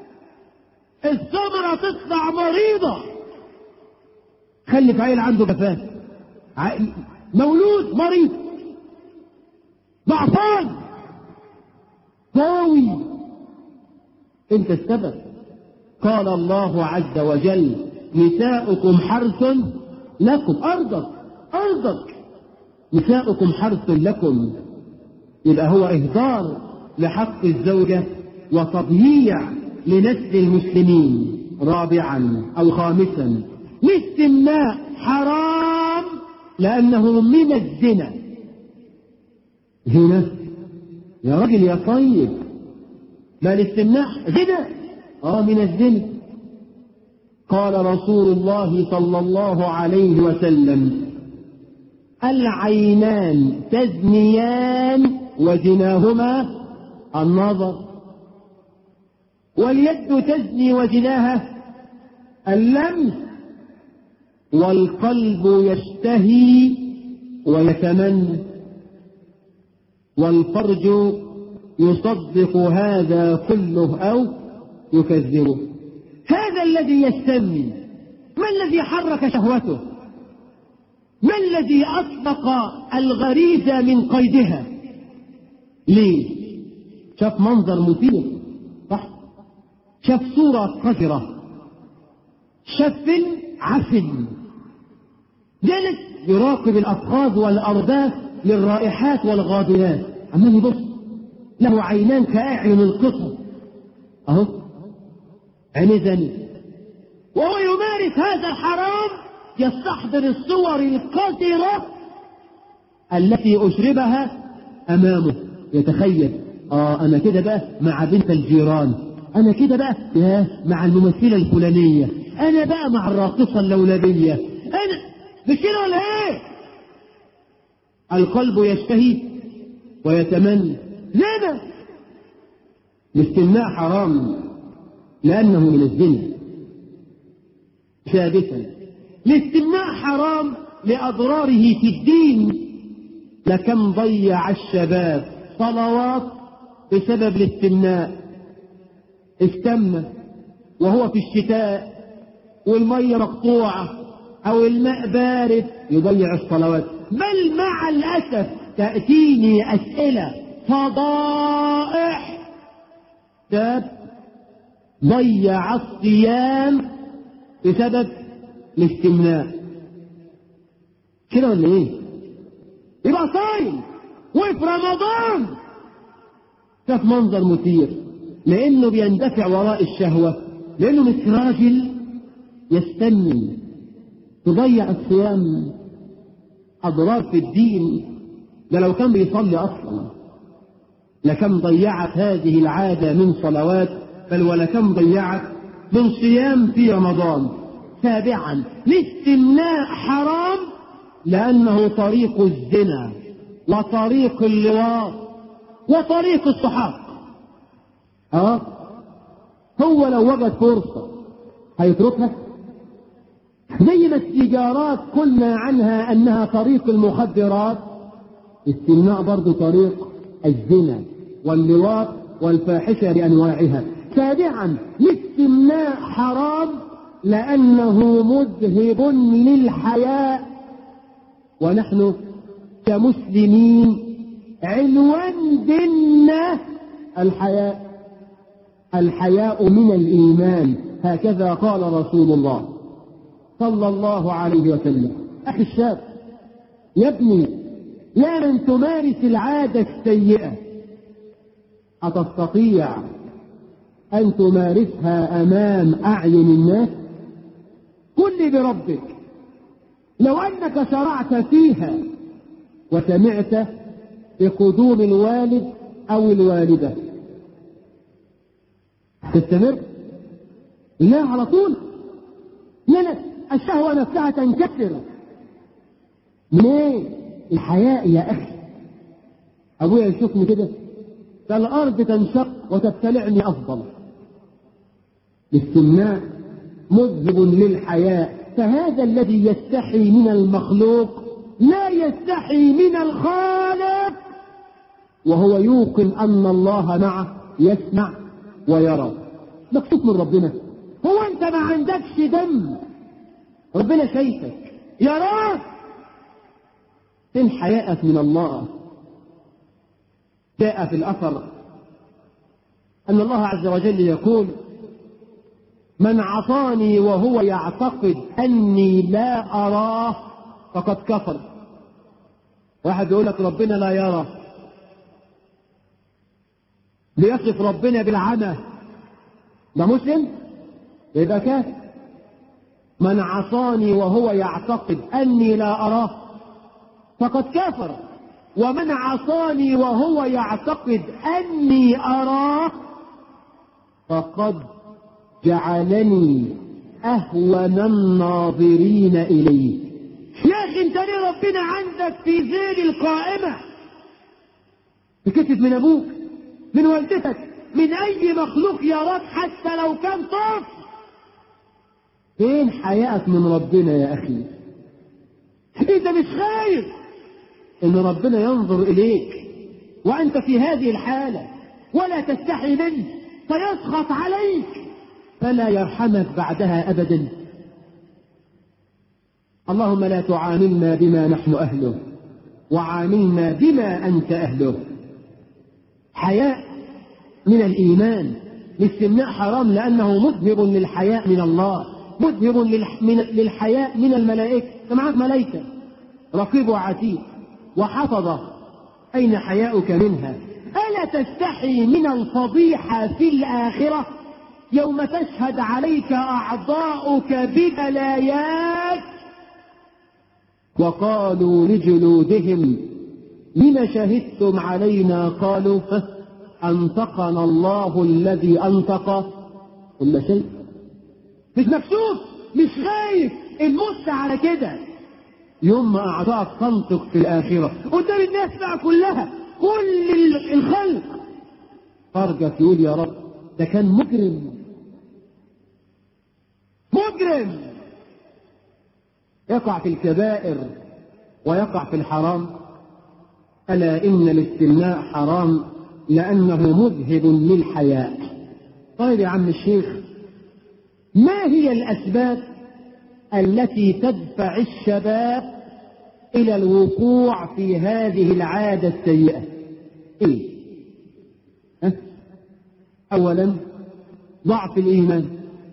الثمرة تطلع مريضة. خلف عيل عنده جفاف، مولود مريض ضعفان قوي، انت السبب. قال الله عز وجل نساؤكم حرث لكم، ارضك ارضك نساؤكم حرث لكم. يبقى هو اهدار لحق الزوجة وتضييع لنسل المسلمين. رابعا او خامسا الاستمناء حرام لانه من الزنا. هنا يا راجل يا طيب، ما الاستمناء زنا؟ اه من الزنا. قال رسول الله صلى الله عليه وسلم العينان تزنيان وزناهما النظر، واليد تزني وزناها اللمس، والقلب يشتهي ويتمنى، والفرج يصدق هذا كله أو يكذبه. هذا الذي يستمني ما الذي حرك شهوته؟ ما الذي أطلق الغريزة من قيدها؟ ليه؟ شاف منظر مثير، صح؟ شاف صورة قذرة، شاف فيلم عفن، جلس يراقب الأفخاذ والأرداف للرائحات والغادرات، عمال يبص، له عينان كأعين القطر، أهو عيني زني، وهو يمارس هذا الحرام يستحضر الصور القذرة التي أشربها أمامه. يتخيل اه انا كده بقى مع بنت الجيران، انا كده بقى مع الممثلة الفلانية، انا بقى مع الراقصة اللولبية، انا مش كده ولا ايه؟ القلب يشتهي ويتمنى. زنا. الاستمناء حرام لانه من الزنا. سادسا الاستمناء حرام لاضراره في الدين. لكم ضيع الشباب صلوات بسبب الاستمناء. استمنى وهو في الشتاء والمية مقطوعة او الماء بارد يضيع الصلوات. بل مع الاسف تأتيني اسئلة فضائح شاب ضيع الصيام بسبب الاستمناء. كده ولا ايه؟ يبقى صايم وفي رمضان شاف منظر مثير لانه بيندفع وراء الشهوة، لانه مش راجل يستني. تضيع الصيام اضرار في الدين. ده لو كان بيصلي اصلا لكم ضيعت هذه العادة من صلوات، بل ولكم ضيعت من صيام في رمضان. سابعا الاستمناء حرام لأنه طريق الزنا وطريق اللواط وطريق السحاق. اه هو لو وجد فرصة هيتركها؟ زي ما السيجارات قلنا عنها أنها طريق المخدرات، الاستمناء برضو طريق الزنا واللواط والفاحشة بأنواعها. سابعا الاستمناء حرام لأنه مذهب للحياء، ونحن كمسلمين عنوان ديننا الحياء. الحياء من الإيمان، هكذا قال رسول الله صلى الله عليه وسلم. أخي الشاب يا ابني، يا من تمارس العادة السيئة، أتستطيع أن تمارسها أمام أعين الناس؟ قل بربك لو أنك شرعت فيها وسمعت بقدوم الوالد أو الوالدة تستمر؟ لا، على طول. لا، الشهوة نفسها تنكسر. ليه؟ الحياء يا أخي. أبويا يشوفني كده فالأرض تنشق وتبتلعني أفضل. الاستمناء مذهب للحياء، فهذا الذي يستحي من المخلوق لا يستحي من الخالق، وهو يوقن أن الله معه يسمع ويرى. مكتوب من ربنا، هو ما عندكش دم، ربنا شايفك يراك، فين حياءك من الله؟ جاء في الأثر أن الله عز وجل يقول: من عصاني وهو يعتقد أني لا أراه فقد كفر. واحد يقول لك ربنا لا يرى، ليصف ربنا بالعمى، ده مسلم؟ يبقى كافر. من عصاني وهو يعتقد أني لا أراه فقد كفر، ومن عصاني وهو يعتقد أني أراه فقد جعلني أهون الناظرين إليه. يا أخي أنت ليه ربنا عندك في ذيل القائمة؟ بكتب من أبوك، من والدتك، من أي مخلوق يراك حتى لو كان طفل. فين حياءك من ربنا يا أخي؟ أنت مش خايف إن ربنا ينظر إليك وأنت في هذه الحالة ولا تستحي منه فيسخط عليك فلا يرحمك بعدها أبدا؟ اللهم لا تعاملنا بما نحن أهله وعاملنا بما أنت أهله. حياء من الإيمان. الاستمناء حرام لأنه مذهب للحياء من الله، مذهب للحياء من الملائكة. معك ملائكة رقيب وعتيد وحفظة، أين حياؤك منها؟ ألا تستحي من الفضيحة في الآخرة يوم تشهد عليك أعضاؤك ببلايات؟ وقالوا لجلودهم لم شهدتم علينا؟ قالوا أنطقنا الله الذي أنطق كل شيء. مش مكسوف، مش خايف، المس على كده. يوم ما أعضاءك تنطق في الآخرة قدام الناس بقى كلها، كل الخلق، فرجك يقول يا رب ده كان مجرم مجرم يقع في الكبائر ويقع في الحرام. ألا إن الاستمناء حرام لأنه مذهب للحياء. طيب يا عم الشيخ، ما هي الأسباب التي تدفع الشباب إلى الوقوع في هذه العادة السيئة؟ إيه؟ أه؟ أولا ضعف الإيمان.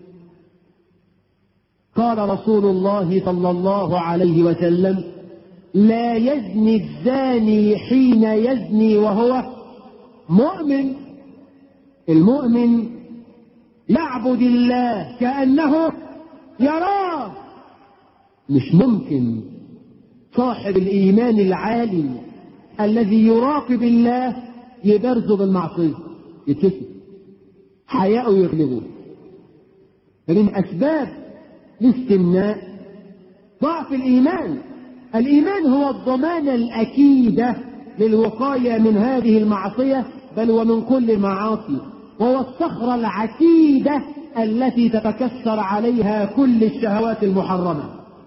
قال رسول الله صلى الله عليه وسلم: لا يزني الزاني حين يزني وهو مؤمن. المؤمن يعبد الله كأنه يراه. مش ممكن صاحب الإيمان العالي الذي يراقب الله يبرز بالمعصية، يتكسب، حياءه يغلبه. فمن أسباب الاستمناء ضعف الإيمان. الإيمان هو الضمانة الأكيدة للوقاية من هذه المعصية بل ومن كل المعاصي، وهو الصخرة العتيدة التي تتكسر عليها كل الشهوات المحرمة.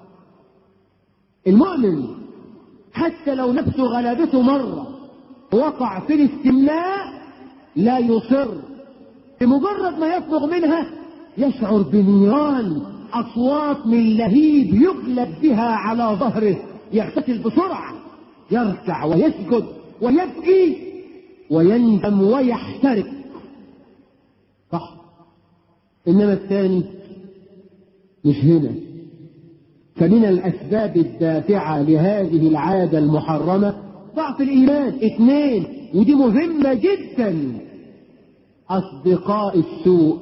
المؤمن حتى لو نفسه غلبته مرة وقع في الاستمناء لا يصر، بمجرد ما يفرغ منها يشعر بنيران، أصوات من لهيب يغلب بها على ظهره، يغتسل بسرعة، يركع ويسجد ويبكي ويندم ويحترق. صح. إنما الثاني مش هنا. فمن الأسباب الدافعة لهذه العادة المحرمة ضعف الإيمان. اثنين، ودي مهمة جدا، أصدقاء السوء.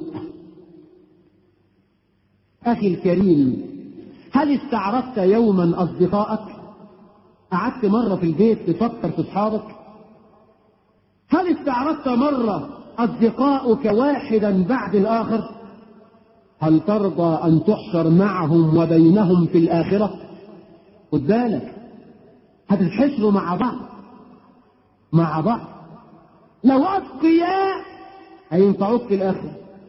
أخي الكريم، هل استعرضت يوما أصدقائك؟ قعدت مرة في البيت تفكر في أصحابك؟ هل استعرضت مرة أصدقاؤك واحدا بعد الآخر؟ هل ترضى أن تحشر معهم وبينهم في الآخرة؟ خد بالك، هتتحشروا مع بعض مع بعض. لو أتقياء هينفعوك في الآخرة،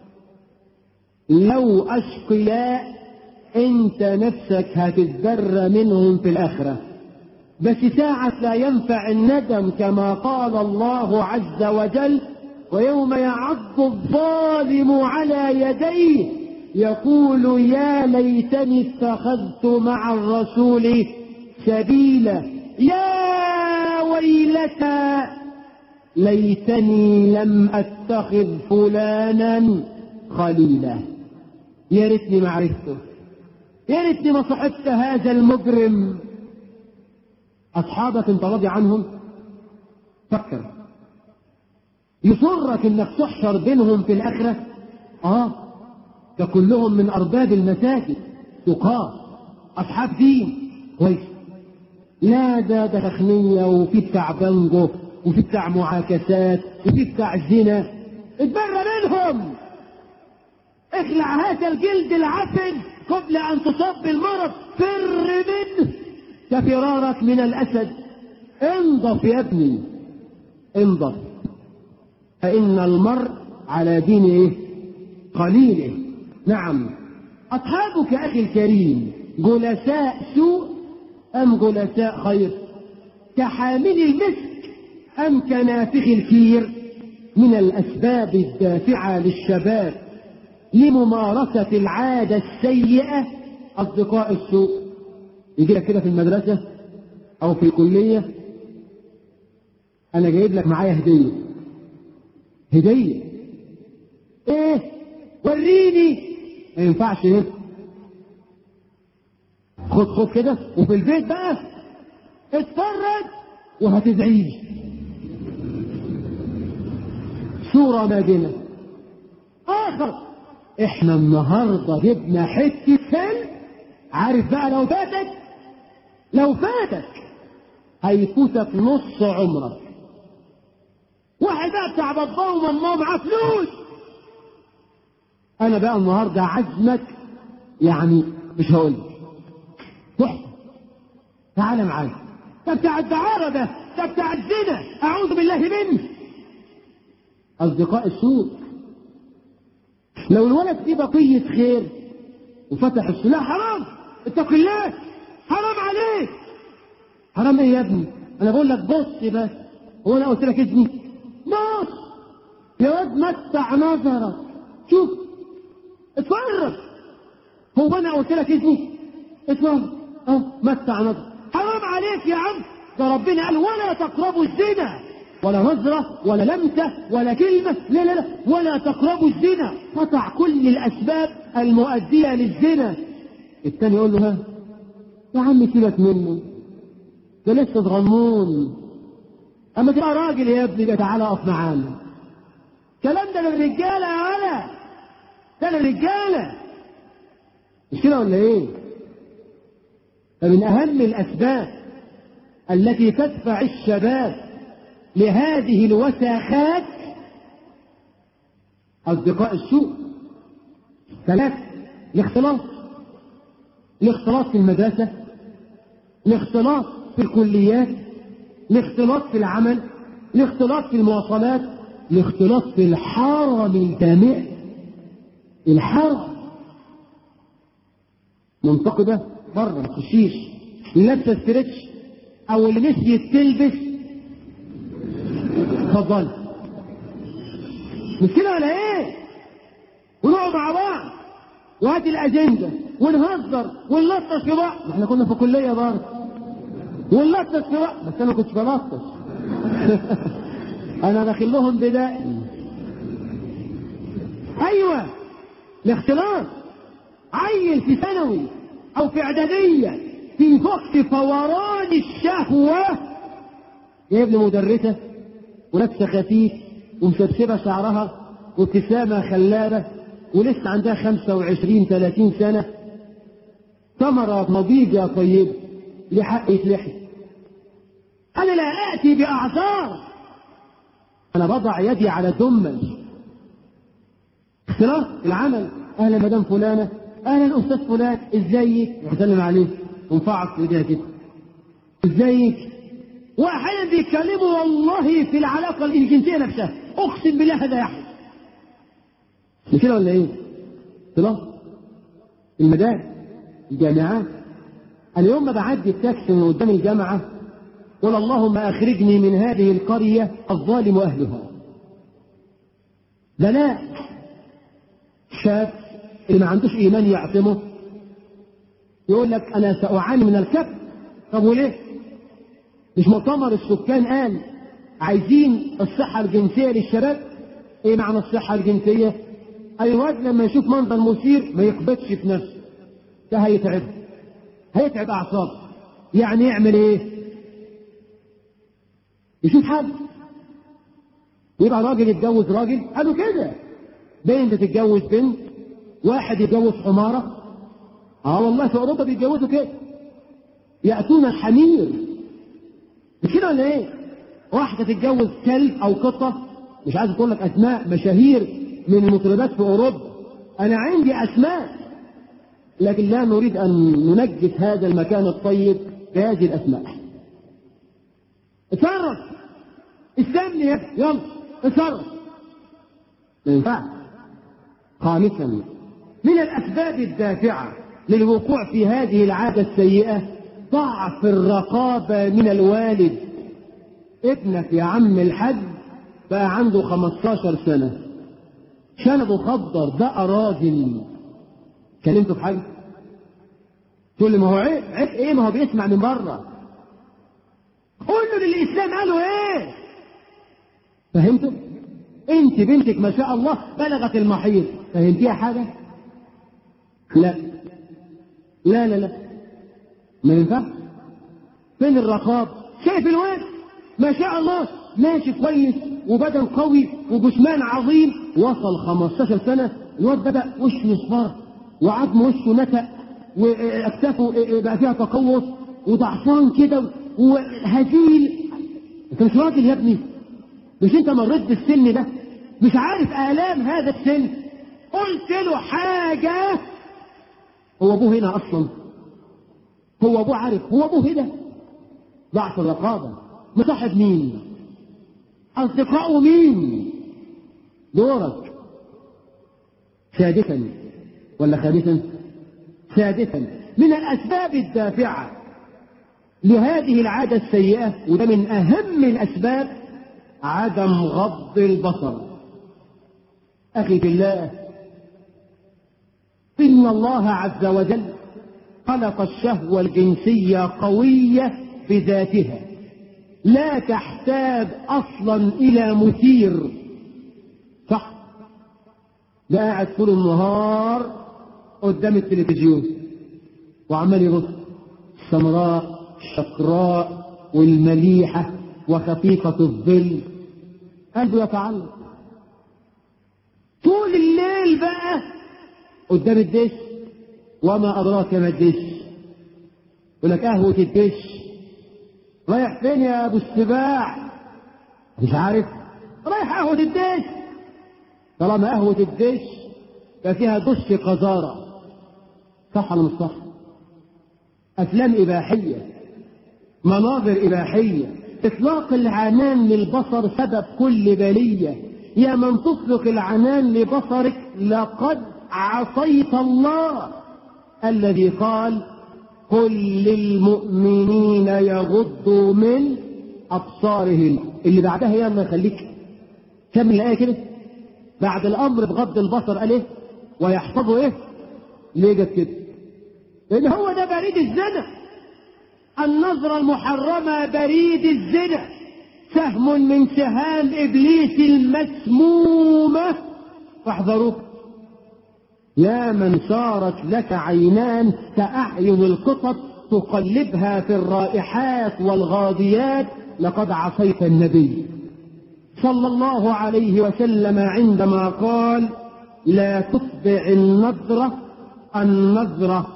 لو أشقياء أنت نفسك هتتبرى منهم في الآخرة. بس ساعة لا ينفع الندم، كما قال الله عز وجل: ويوم يعض الظالم على يديه يقول يا ليتني اتخذت مع الرسول سبيلا، يا ويلتى ليتني لم اتخذ فلانا خليلا، يا ريتني ما عرفته، يا ريتني ما صحبت هذا المجرم. اصحابك انت راضي عنهم؟ فكر، يسرك انك تحشر بينهم في الاخره؟ اه، ده كلهم من ارباب المساجد، تقاة، اصحاب دين كويس. لا ده ده تخنيه، وفي بتاع بنجو، وفي بتاع معاكسات، وفي بتاع زنا. اتبرى منهم، اخلع هذا الجلد العفن قبل ان تصاب بالمرض، فر منه كفرارك من الاسد. انضف يا ابني، انضف، فان المرء على دين ايه؟ قليله. نعم، اصحابك اخي الكريم جلساء سوء ام جلساء خير؟ كحامل المسك ام كنافخ الكير؟ من الاسباب الدافعه للشباب لممارسه العاده السيئه اصدقاء السوء. يجي لك كده في المدرسه او في الكليه، انا جايب لك معايا هديه. هديه ايه؟ وريني. ما ينفعش ايه؟ خد خد كده، وفي البيت بقى اتفرج وهتزعيج. صورة ماجنة. اخر، احنا النهاردة جبنا حتة فيلم، عارف بقى لو فاتك، لو فاتك هيفوتك نص عمرك. واحد بقى بتاع باباه وماماه معاه فلوس، انا بقى النهارده عزمك، يعني مش هقول لك تعالى معايا. ده بتاع الدعارة، ده ده بتاع الزنا، اعوذ بالله منه. اصدقاء السوء. لو الولد فيه بقية خير وفتح السلاح، حرام، اتق الله، حرام عليك. حرام ايه يا ابني؟ انا بقول لك بص بس، هو انا قلت لك ابني؟ بص يا واد، متع نظرك، شوف، اتفرج. هو انا قلت لك ابني؟ اتفرج، اه، متع نظرك. حرام عليك يا عم، ده ربنا قال ولا تقربوا الزنا، ولا نظرة ولا لمسة ولا كلمة، لا لا لا، ولا تقربوا الزنا. قطع كل الأسباب المؤدية للزنا. الثاني يقول له ها يا عم سيبك منه، ده لسه صغنون، أما تبقى راجل يا ابني بقى تعالى اقف معانا. الكلام ده للرجالة يا ولا، ده للرجالة، مش كده ولا ايه؟ فمن أهم الأسباب التي تدفع الشباب لهذه الوساخات أصدقاء السوء. ثلاثة، الاختلاط. الاختلاط في المدرسة، الاختلاط في الكليات، الاختلاط في العمل، الاختلاط في المواصلات، الاختلاط في الحرم الجامعي. الحرم منتقبة بره ما تخشيش، لابسه ستريتش او اللي نسيت تلبس اتفضل، مش كده ولا ايه؟ ونقعد مع بعض وهات الاجنده ونهزر ونلطش في بعض. احنا كنا في كليه برضه ونلطش في بعض، بس انا ما كنتش بلطش انا داخل لهم بدائي. ايوه، الاختلاط. عيل في ثانوي او في اعداديه في وقت فوران الشهوه جايب لي مدرسه ولابسه خفيف ومسبسبه شعرها وابتسامه خلابه ولسه عندها خمسة وعشرين ثلاثين سنه، ثمره نضيجه طيبه لحق يتلحي. انا لا اتي باعذار، انا بضع يدي على دمل. اختلاط العمل، اهلا مدام فلانه، اهلا استاذ فلان، ازيك، وسلم عليه ونفعص في ايديها كده، ازيك. واحيانا بيتكلموا والله في العلاقه الجنسيه نفسها، اقسم بالله هذا يحصل. مش كده ولا ايه؟ اختلاط المدارس، الجامعات. انا يوم ما بعدي التاكسي من قدام الجامعه قل اللهم اخرجني من هذه القريه الظالم اهلها. بلاء. شاب اللي ما عندوش ايمان يعصمه يقول لك انا ساعاني من الكبت. طب وليه؟ مش مؤتمر السكان قال عايزين الصحة الجنسية للشباب؟ ايه معنى الصحة الجنسية؟ اي واد لما يشوف منظر مثير ما يقبضش في نفسه، ده هيتعب هيتعب اعصابه. يعني يعمل ايه؟ يشوف حد، يبقى راجل يتجوز راجل، قالوا كده بنت تتجوز بنت، واحد يتجوز حمارة. اه والله في اوروبا بيتجوزوا كده، يأتون الحمير، مش كده ولا ايه؟ واحدة تتجوز كلب او قطة، مش عايز اقول لك اسماء مشاهير من المطربات في اوروبا، انا عندي اسماء، لكن لا نريد ان ننجس هذا المكان الطيب بهذه الاسماء. اتصرف، استني يا ابني، يلا اتصرف، ما ينفعش. خامسا من الاسباب الدافعة للوقوع في هذه العادة السيئة ضعف الرقابة من الوالد. ابنك يا عم الحاج بقى عنده خمستاشر سنة، شنبه خضر، بقى راجل، كلمته في حاجة؟ تقول لي ما هو عيب. عيب ايه؟ ما هو بيسمع من بره. قول له للإسلام قالوا ايه؟ فهمتوا؟ انت بنتك ما شاء الله بلغت المحيط، فهمتيها حاجة؟ لا لا لا لا ما ينفع. فين الرقاب؟ شايف الواد ما شاء الله ماشي كويس وبدن قوي وجسمان عظيم، وصل خمستاشر سنة الواد بدأ وشه يصفر وعظم وشه نتأ واكتافه بقى فيها تقوس وضعفان كده وهزيل. انت مش راجل يا ابني؟ مش انت مريت بالسن ده؟ مش عارف آلام هذا السن؟ قلت له حاجة؟ هو ابوه هنا اصلا؟ هو ابوه عارف؟ هو ابوه هنا؟ ضعف الرقابة. مصاحب مين؟ اصدقائه مين؟ دورك. سادسا ولا خامسا؟ سادسا من الاسباب الدافعة لهذه العادة السيئة، وده من اهم الاسباب، عدم غض البصر. اخي في الله، ان الله عز وجل خلق الشهوة الجنسية قوية بذاتها، لا تحتاج اصلا الى مثير. صح؟ ده قاعد طول النهار قدام التلفزيون وعمال يبص السمراء الشقراء والمليحة وخفيفة الظل، قلبه يتعلق. طول الليل بقى قدام الدش، وما أدراك ما الدش، يقول لك قهوة الدش. رايح فين يا أبو السباع؟ مش عارف، رايح قهوة الدش. طالما قهوة الدش ففيها دش قذارة. صح ولا مش صح؟ أفلام إباحية، مناظر إباحية، إطلاق العنان للبصر سبب كل بلية. يا من تطلق العنان لبصرك لقد عصيت الله الذي قال قل للمؤمنين يغضوا من أبصارهم. اللي بعدها يلا خليك كمل الآية كده. بعد الأمر بغض البصر قال إيه؟ ويحفظوا إيه؟ ليه جت كده؟ لأن هو ده بريد الزنا. النظرة المحرمة بريد الزنا، سهم من سهام إبليس المسمومة، فاحذروه. يا من صارت لك عينان كأعين القطط تقلبها في الرائحات والغاضيات، لقد عصيت النبي صلى الله عليه وسلم عندما قال لا تتبع النظرة النظرة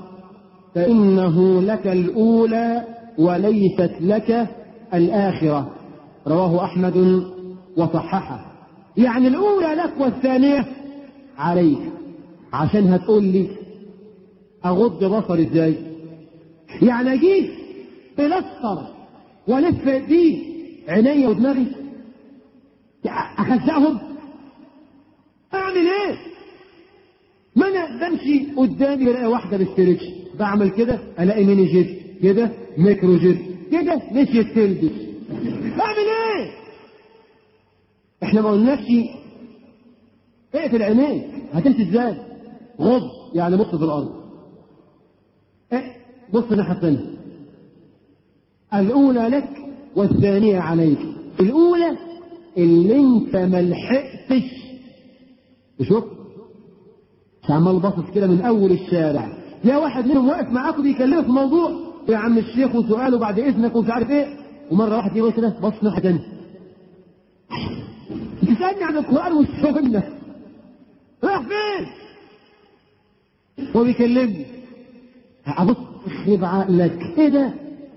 فإنه لك الأولى وليست لك الآخرة. رواه أحمد وصححه. يعني الأولى لك والثانية عليك. عشان هتقول لي أغض بصري إزاي؟ يعني أجيب بلسطر ولف بيه عيني ودماغي أخزقهم؟ أعمل إيه؟ ما أنا بمشي قدامي ألاقي واحدة بالستريتش، بعمل كده ألاقي ميني جيت كده، ميكرو جيت كده، مشيت تلبس. أعمل إيه؟ إحنا ما قلناش اقفل عينيك، هتمشي إزاي؟ غض يعني بص في الأرض. إيه؟ بص الناحية الثانية. الأولى لك والثانية عليك. الأولى اللي انت ملحقتش شوف عمال باصص كده من أول الشارع، يا واحد منهم واقف معاكم بيكلمك في موضوع يا عم الشيخ وسؤاله بعد إذنك ومش عارف إيه، ومرة واحد يجي كده بص ناحية تانية تسألني عن القرآن والسنة رايح فين؟ هو بيكلمني أبص يخرب عقلك إيه ده؟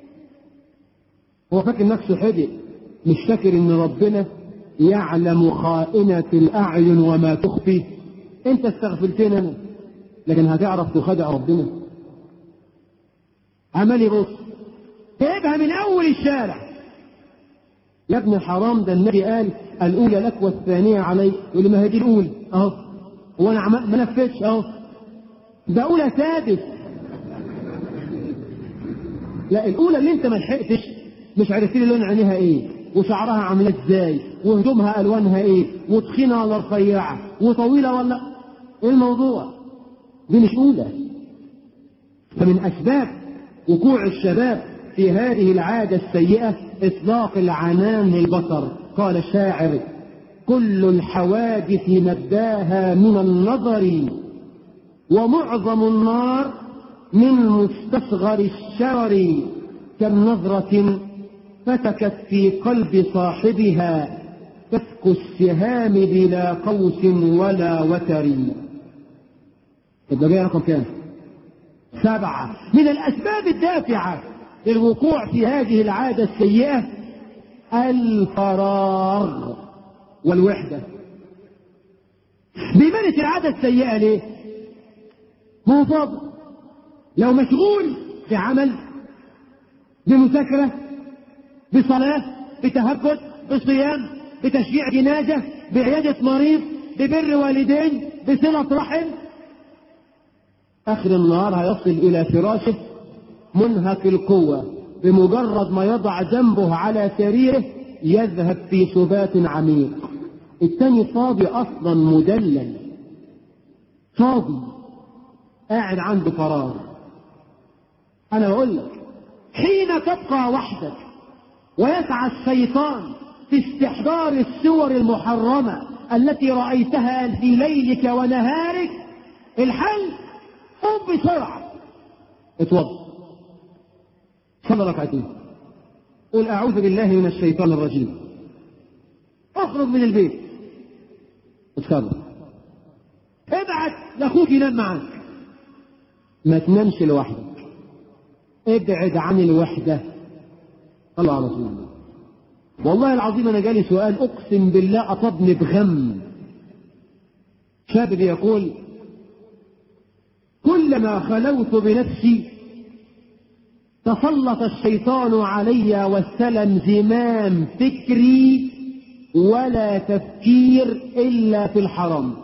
هو فاكر نفسه حدق، مش فاكر إن ربنا يعلم خائنة الأعين وما تخفي. أنت استغفرتني أنا، لكن هتعرف تخدع ربنا. عمال يبص جايبها من أول الشارع. يا ابن حرام، ده النبي قال الأولى لك والثانية عليك. يقول لي ما هي دي الأولى أهو، وأنا عم... ما نفذش أهو، ده أولى سادس. لا الأولى اللي أنت ما لحقتش، مش عارف لي لون عينيها إيه وشعرها عاملة إزاي وهدومها ألوانها إيه وتخينة ولا رفيعة وطويلة ولا إيه الموضوع، دي مش أولى. فمن أسباب وقوع الشباب في هذه العادة السيئة إطلاق العنان للبصر. قال الشاعر كل الحوادث مبداها من النظر، ومعظم النار من مستصغر الشرر، كالنظرة فتكت في قلب صاحبها تفك السهام بلا قوس ولا وتر. الدقيقة رقم كام؟ سبعة. من الأسباب الدافعة للوقوع في هذه العادة السيئة الفراغ والوحدة. بيمارس العادة السيئة ليه؟ ما هو فاضي، لو مشغول بعمل، بمذاكرة، بصلاة، بتهجد، بصيام، بتشجيع جنازة، بعيادة مريض، ببر والدين، بصلة رحم، آخر النهار هيصل إلى فراشه منهك القوة، بمجرد ما يضع جنبه على سريره يذهب في سبات عميق. التاني فاضي أصلا، مدلل، فاضي، قاعد عنده فراغ. أنا بقول لك حين تبقى وحدك ويسعى الشيطان في استحضار الصور المحرمة التي رأيتها في ليلك ونهارك، الحل قم بسرعة اتوضى، صلى ركعتين، قل أعوذ بالله من الشيطان الرجيم، اخرج من البيت، اتكلم، ابعت لاخوك ينام معاك، ما تنامش لوحدك، ابعد عن الوحدة. صلى على رسول الله. والله العظيم أنا جالي سؤال أقسم بالله أصابني بغم. شاب بيقول كلما خلوت بنفسي تسلط الشيطان علي واستلم زمام فكري ولا تفكير إلا في الحرام.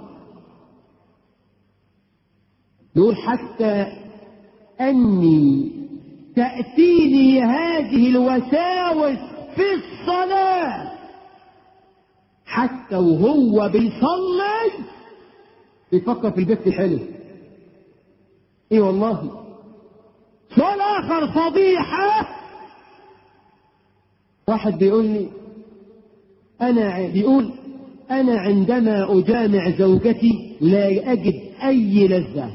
يقول حتى أني تأتيني هذه الوساوس في الصلاة، حتى وهو بيصلي بيفكر في البيت الحلو. ايه والله. سؤال آخر فضيحة، واحد بيقول لي أنا بيقول أنا عندما أجامع زوجتي لا أجد أي لذة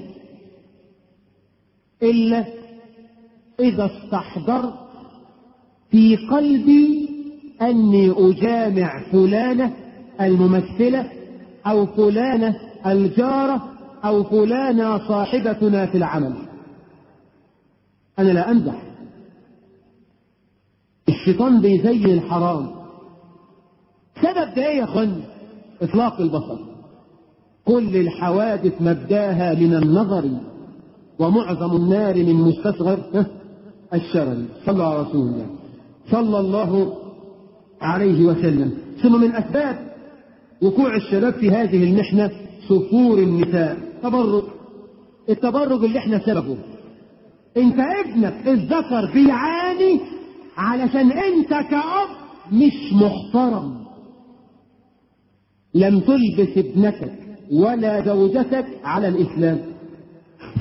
إلا إذا استحضرت في قلبي أني أجامع فلانة الممثلة أو فلانة الجارة أو فلانة صاحبتنا في العمل. أنا لا أمزح، الشيطان بيزين الحرام. سبب ده إيه يا أخوان؟ إطلاق البصر. كل الحوادث مبداها من النظر، ومعظم النار من مستصغر الشرر. صلى على رسول الله صلى الله عليه وسلم. ثم من أسباب وقوع الشباب في هذه المحنة سفور النساء، تبرج. التبرج اللي احنا سببه، انت ابنك الذكر بيعاني علشان انت كأب مش محترم، لم تلبس ابنتك ولا زوجتك على الإسلام.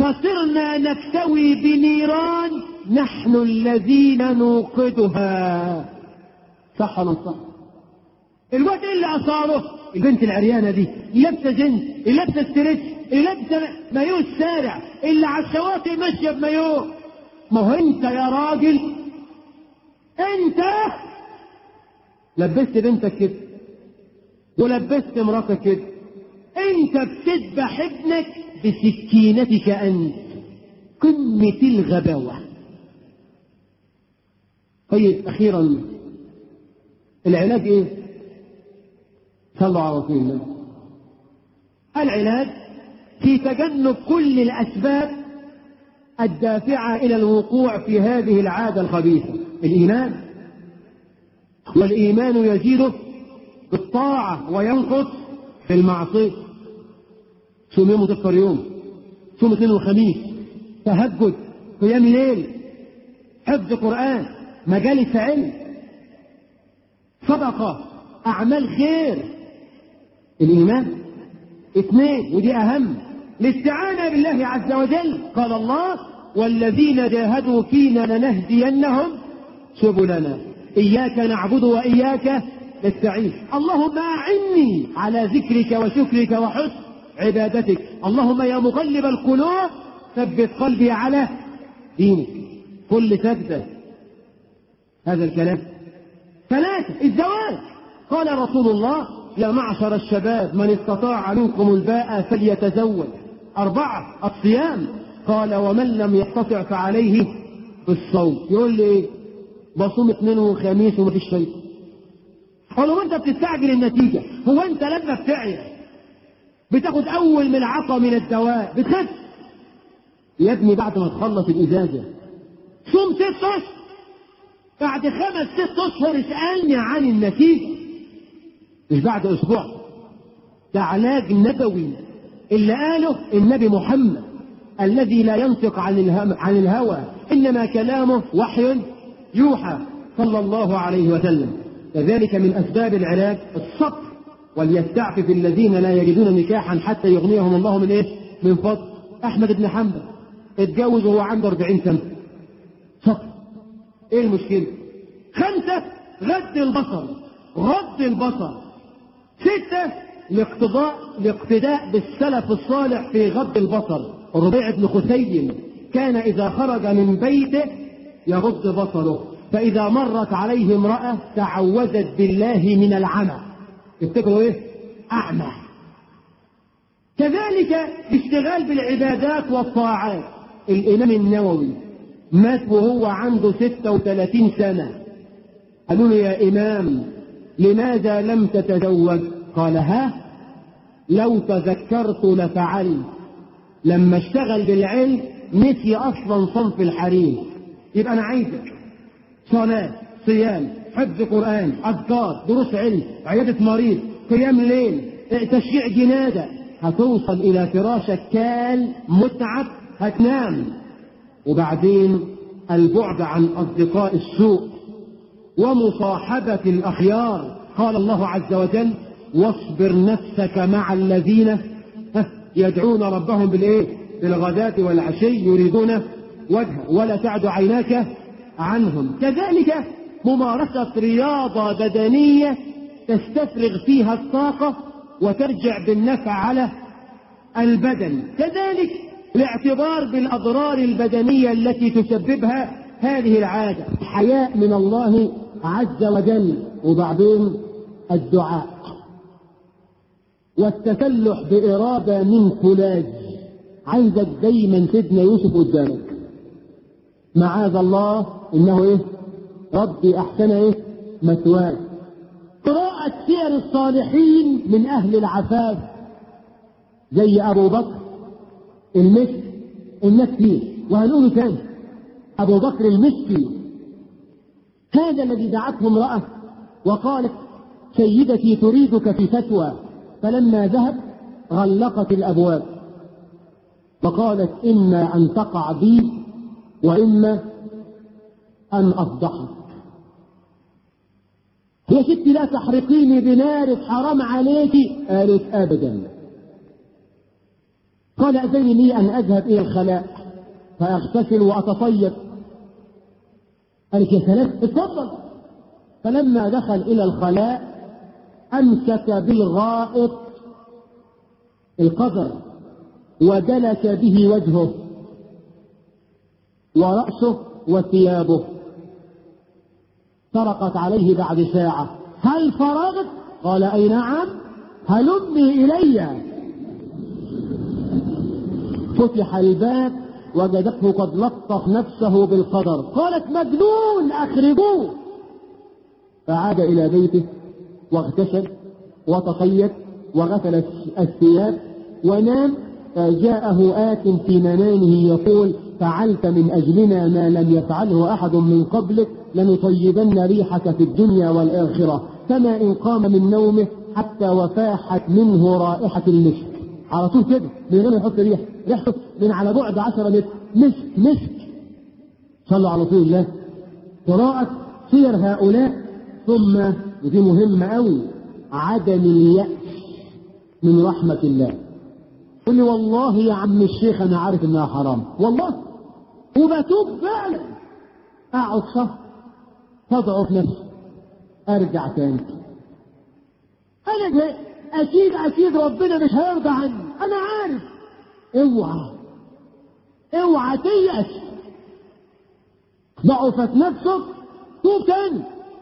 فصرنا نكتوي بنيران نحن الذين نوقدها. صح ولا صح؟ الواد اللي اثاره البنت العريانه دي لابسه جنس، لابسه ستريتش، لابسه مايو الشارع، اللي على الشواطئ ماشيه بمايو. ما هو انت يا راجل انت لبست بنتك كده ولبست مراتك كده، انت بتذبح ابنك بسكينتك انت. قمه الغباوه. طيب اخيرا العلاج ايه؟ صلوا على رسول الله. العلاج في تجنب كل الاسباب الدافعه الى الوقوع في هذه العاده الخبيثه. الايمان، والايمان يزيد بالطاعه وينقص في المعصيه. صوم يوم وتفطر يوم، صوم اثنين وخميس، تهجد، قيام ليل، حفظ قران، مجالس علم، صدقه، اعمال خير. الايمان. اثنين ودي اهم، الاستعانه بالله عز وجل. قال الله والذين جاهدوا فينا لنهدينهم سبلنا اياك نعبد واياك نستعين. اللهم اعني على ذكرك وشكرك وحسن عبادتك. اللهم يا مقلب القلوب ثبت قلبي على دينك. كل سجدة هذا الكلام. ثلاثة الزواج. قال رسول الله يا معشر الشباب من استطاع منكم الباء فليتزوج. أربعة الصيام. قال ومن لم يستطع فعليه بالصوم. يقول لي ايه؟ بصوم اثنين وخميس ومفيش شيء. قال له انت بتستعجل النتيجة. هو انت لما بتعيا بتاخد اول ملعقة من الدواء بتخف يا ابني بعد ما تخلص الازازة صوم ست اشهر. بعد خمس ست اشهر اسألني عن النتيجة، مش بعد اسبوع. ده علاج نبوي اللي قاله النبي محمد الذي لا ينطق عن الهوى, عن الهوى انما كلامه وحي يوحى صلى الله عليه وسلم. كذلك من اسباب العلاج الصبر، وليستعفف الذين لا يجدون نكاحا حتى يغنيهم الله من ايه؟ من فضل. احمد بن حنبل اتجوز وهو عنده أربعين سنة. صبر. ايه المشكلة؟ خمسة غض البصر، غض البصر. ستة الاقتداء الاقتداء بالسلف الصالح في غض البصر. الربيع بن خثيم كان إذا خرج من بيته يغض بصره، فإذا مرت عليه امرأة تعوذت بالله من العمى. تفتكروا ايه؟ أعمى. كذلك الاشتغال بالعبادات والطاعات. الإمام النووي مات وهو عنده ستة وثلاثين سنة. قالوا له يا إمام لماذا لم تتزوج؟ قال ها لو تذكرت لفعلت. لما اشتغل بالعلم نسي أصلا صنف الحريم. يبقى أنا عايزك صلاة، صيام، حفظ قرآن، أذكار، دروس علم، عيادة مريض، قيام ليل، تشجيع جنازة. هتوصل إلى فراشك كال متعب هتنام. وبعدين البعد عن أصدقاء السوء ومصاحبة الأخيار. قال الله عز وجل واصبر نفسك مع الذين يدعون ربهم بالإيه؟ بالغداة والعشي يريدون وجهه ولا تعد عيناك عنهم. كذلك ممارسة رياضة بدنية تستفرغ فيها الطاقة وترجع بالنفع على البدن. كذلك الاعتبار بالأضرار البدنية التي تسببها هذه العادة. الحياء من الله عز وجل. وبعدين الدعاء والتسلح بإرادة من فولاذ. عايزك دايما سيدنا يوسف قدامك. معاذ الله انه ايه؟ ربي احسن ايه؟ مثواي. قراءة سير الصالحين من اهل العفاف زي ابو بكر المسكي. الناس فيه وهنقوله تاني. ابو بكر المسكي هذا الذي دعته امرأة وقالت سيدتي تريدك في فتوى، فلما ذهب غلقت الابواب وقالت اما ان تقع بي واما ان افضحك. يا ستي لا تحرقيني بنارك حرام عليكي. قالت ابدا. قال أذن لي أن أذهب إلى الخلاء فأغتسل وأتطيب. قالت يا سلام اتفضل. فلما دخل إلى الخلاء أمسك بالغائط القدر ودلك به وجهه ورأسه وثيابه. طرقت عليه بعد ساعة: هل فرغت؟ قال أي نعم، هلمي إلي. فتح الباب وجدته قد لطف نفسه بالقدر. قالت: مجنون، أخرجوه. فعاد إلى بيته واغتسل وتطيب وغسل الثياب ونام. جاءه آت في منامه يقول: فعلت من أجلنا ما لم يفعله أحد من قبلك، لنطيبن ريحك في الدنيا والآخرة. فما إن قام من نومه حتى وفاحت منه رائحة المسك. على طول كده من غير ما يحط ريح، ريحته من على بعد عشرة متر مسك مسك. صلوا على رسول الله. قراءة سير هؤلاء. ثم ودي مهمة قوي: عدم اليأس من رحمة الله. قل لي والله يا عم الشيخ أنا عارف إنها حرام والله وبتوب فعلا. أقعد شهر تضعف نفسي أرجع تاني. أنا أكيد أكيد ربنا مش هيرضى عني، أنا عارف. اوعى اوعى تيأس. ضعفت نفسك توب تاني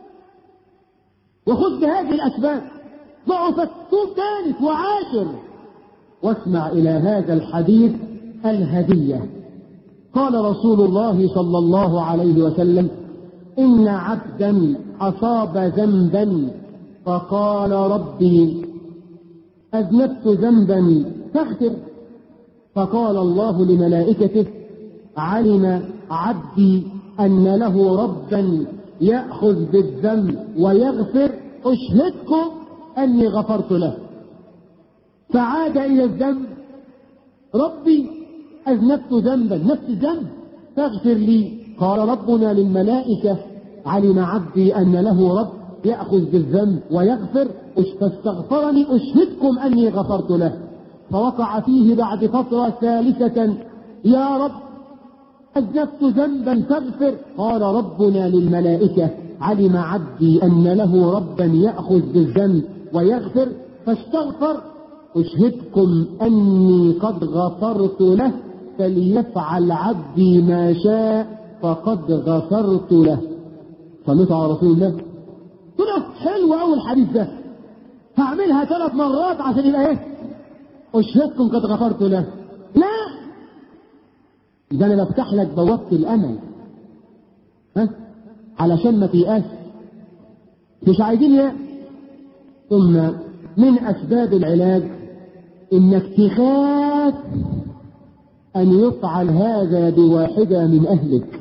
وخذ بهذه الأسباب. ضعفت توب تاني وعاشر. واسمع إلى هذا الحديث الهدية. قال رسول الله صلى الله عليه وسلم: إن عبدا أصاب ذنبا فقال ربي أذنبت ذنبا فاغفر. فقال الله لملائكته: علم عبدي أن له ربا يأخذ بالذنب ويغفر، أشهدكم أني غفرت له. فعاد إلى الذنب: ربي أذنبت ذنبا، نفس الذنب، فاغفر لي. قال ربنا للملائكة: علم عبدي أن له رب يأخذ بالذنب ويغفر، فاستغفرني، أشهدكم أني غفرت له. فوقع فيه بعد فترة ثالثة: يا رب أذنبت ذنبا فاغفر. قال ربنا للملائكة: علم عبدي أن له ربا يأخذ بالذنب ويغفر، فاستغفر، أشهدكم أني قد غفرت له، فليفعل عبدي ما شاء فقد غفرت له. صليت على رسول الله. كده حلو أول الحديث ده، هعملها ثلاث مرات عشان يبقى ايه؟ أشهدكم قد غفرت له. لا، ده أنا بفتح لك بوابة الأمل، ها؟ علشان ما تيأس. مش عايزين يأس. ثم من أسباب العلاج إنك تخاف أن يفعل هذا بواحدة من أهلك.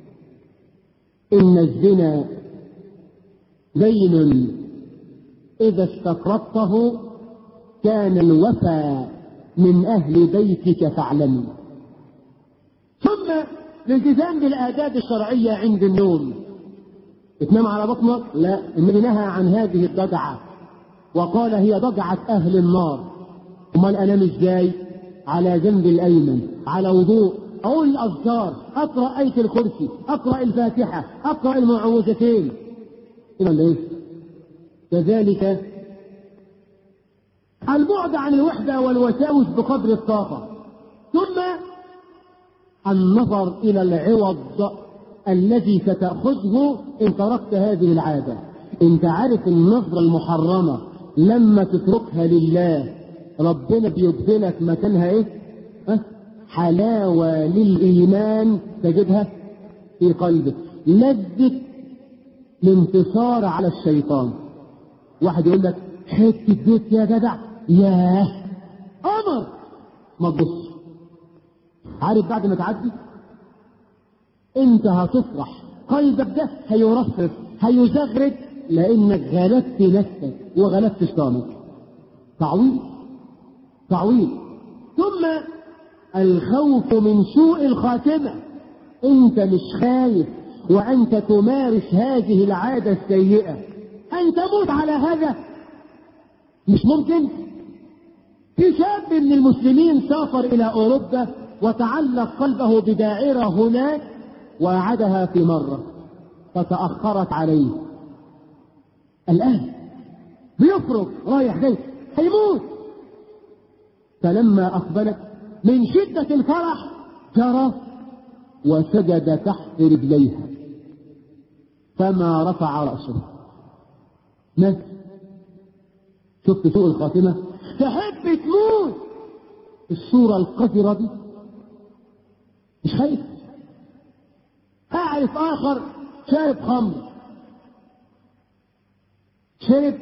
إن الزنا دين إذا استقرضته كان الوفى من أهل بيتك فاعلمي. ثم الالتزام بالآداب الشرعية عند النوم. تنام على بطنك؟ لا، النبي نهى عن هذه الضجعة وقال هي ضجعة أهل النار. امال أنام ازاي؟ على جنب الأيمن، على وضوء، أقول الأذكار، أقرأ آية الكرسي، أقرأ الفاتحة، أقرأ المعوذتين. إيه؟ كذلك البعد عن الوحدة والوساوس بقدر الطاقة. ثم النظر إلى العوض الذي ستأخذه إن تركت هذه العادة. أنت عارف النظرة المحرمة لما تتركها لله ربنا بيبذلك مكانها إيه؟ أه؟ حلاوة للإيمان تجدها في قلبك، لذة الانتصار على الشيطان. واحد يقول لك حتة بيت يا جدع، ياه قمر، ما تبص. عارف بعد ما تعدي انت هتفرح، قلبك ده هيرفرف هيزغرد لانك غلبت نفسك وغلبت شيطانك. تعويض تعويض. ثم الخوف من سوء الخاتمة. انت مش خايف وانت تمارس هذه العادة السيئة ان تموت على هذا؟ مش ممكن. في شاب من المسلمين سافر إلى أوروبا وتعلق قلبه بدائرة هناك وأعادها في مرة فتأخرت عليه. الآن بيفرق رايح جاي هيموت. فلما أقبلت من شدة الفرح جرى وسجد تحت رجليها فما رفع رأسه. مات. شفت سوء الخاتمة؟ تحب تموت الصورة القذرة دي؟ مش خايف. أعرف آخر شارب خمر، شرب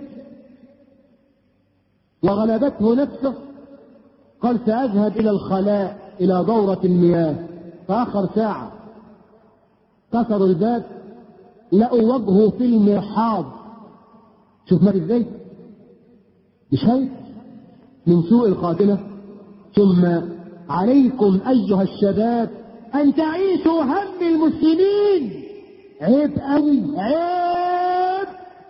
وغلبته نفسه، قال سأذهب إلى الخلاء إلى دورة المياه، فآخر ساعة كسروا الباب لقوا وجهه في المرحاض. شوف مات ازاي؟ مش خايف من سوء الخاتمة. ثم عليكم أيها الشباب أن تعيشوا هم المسلمين. عيب قوي، عيب.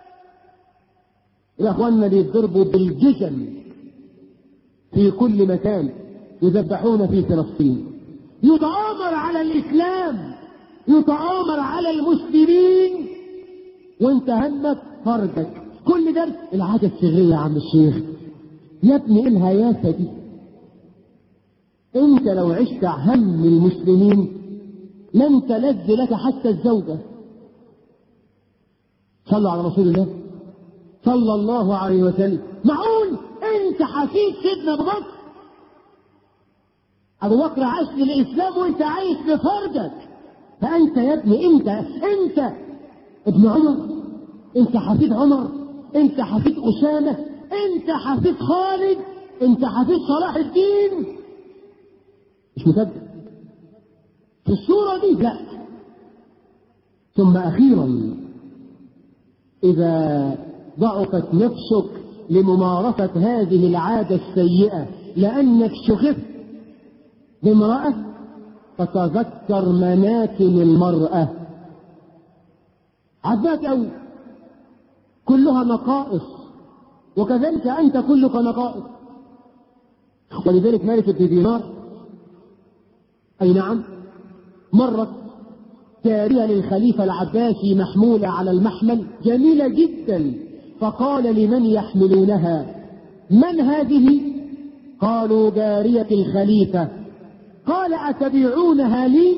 يا أخواننا بيضربوا بالجزم في كل مكان، يذبحون في فلسطين، يتآمر على الإسلام، يتآمر على المسلمين، وانت همك فرجك. كل ده العادة السرية يا عم الشيخ. يا ابني ايه الهيافة دي؟ انت لو عشت هم المسلمين لن تلذ لك حتى الزوجة. صلوا على رسول الله صلى الله عليه وسلم. معقول انت حفيد سيدنا ابو بكر؟ ابو بكر عاش للاسلام وانت عايش بفرجك. فانت يا ابني انت انت ابن عمر، انت حفيد عمر، انت حفيد اسامه، انت حفيد خالد، انت حفيد صلاح الدين. مش مصدق في الصوره دي؟ لا. ثم اخيرا اذا ضعفت نفسك لممارسه هذه العاده السيئه لانك شغفت بامراه فتذكر مناكن المراه. عجبك قوي، كلها نقائص، وكذلك انت كلك نقائص. ولذلك مالك بن دينار اي نعم مرت جارية للخليفة العباسي محمولة على المحمل جميلة جدا، فقال لمن يحملونها من هذه؟ قالوا جارية الخليفة. قال أتبيعونها لي؟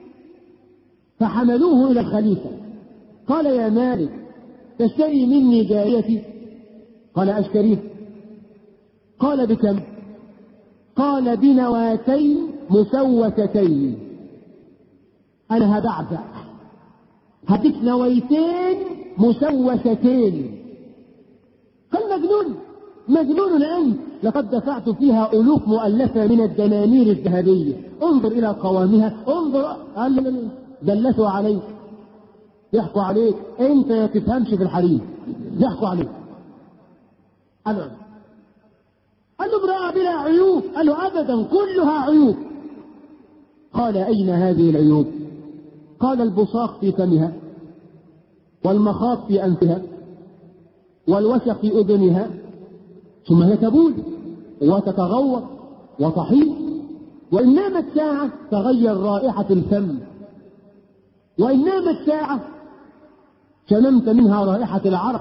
فحملوه إلى الخليفة. قال يا مالك تشتري مني جاريتي؟ قال أشتريه. قال بكم؟ قال بنواتين مسوستين. أنا هبعزع هديك نويتين مسوستين. قال مجنون، مجنون أنت، لقد دفعت فيها ألوف مؤلفة من الدنانير الذهبية، انظر إلى قوامها، انظر. قال دلسوا عليك، يحكوا عليك، أنت ما تفهمش في الحريم، يحكوا عليك. قال له قال له امرأة بلا عيوب؟ قال له أبدا كلها عيوب. قال أين هذه العيوب؟ قال البصاق في فمها، والمخاط في أنفها، والوسخ في أذنها، ثم هي تبول وتتغوط وتحيط، وإن نامت ساعة تغير رائحة الفم، وإن نامت ساعة شممت منها رائحة العرق.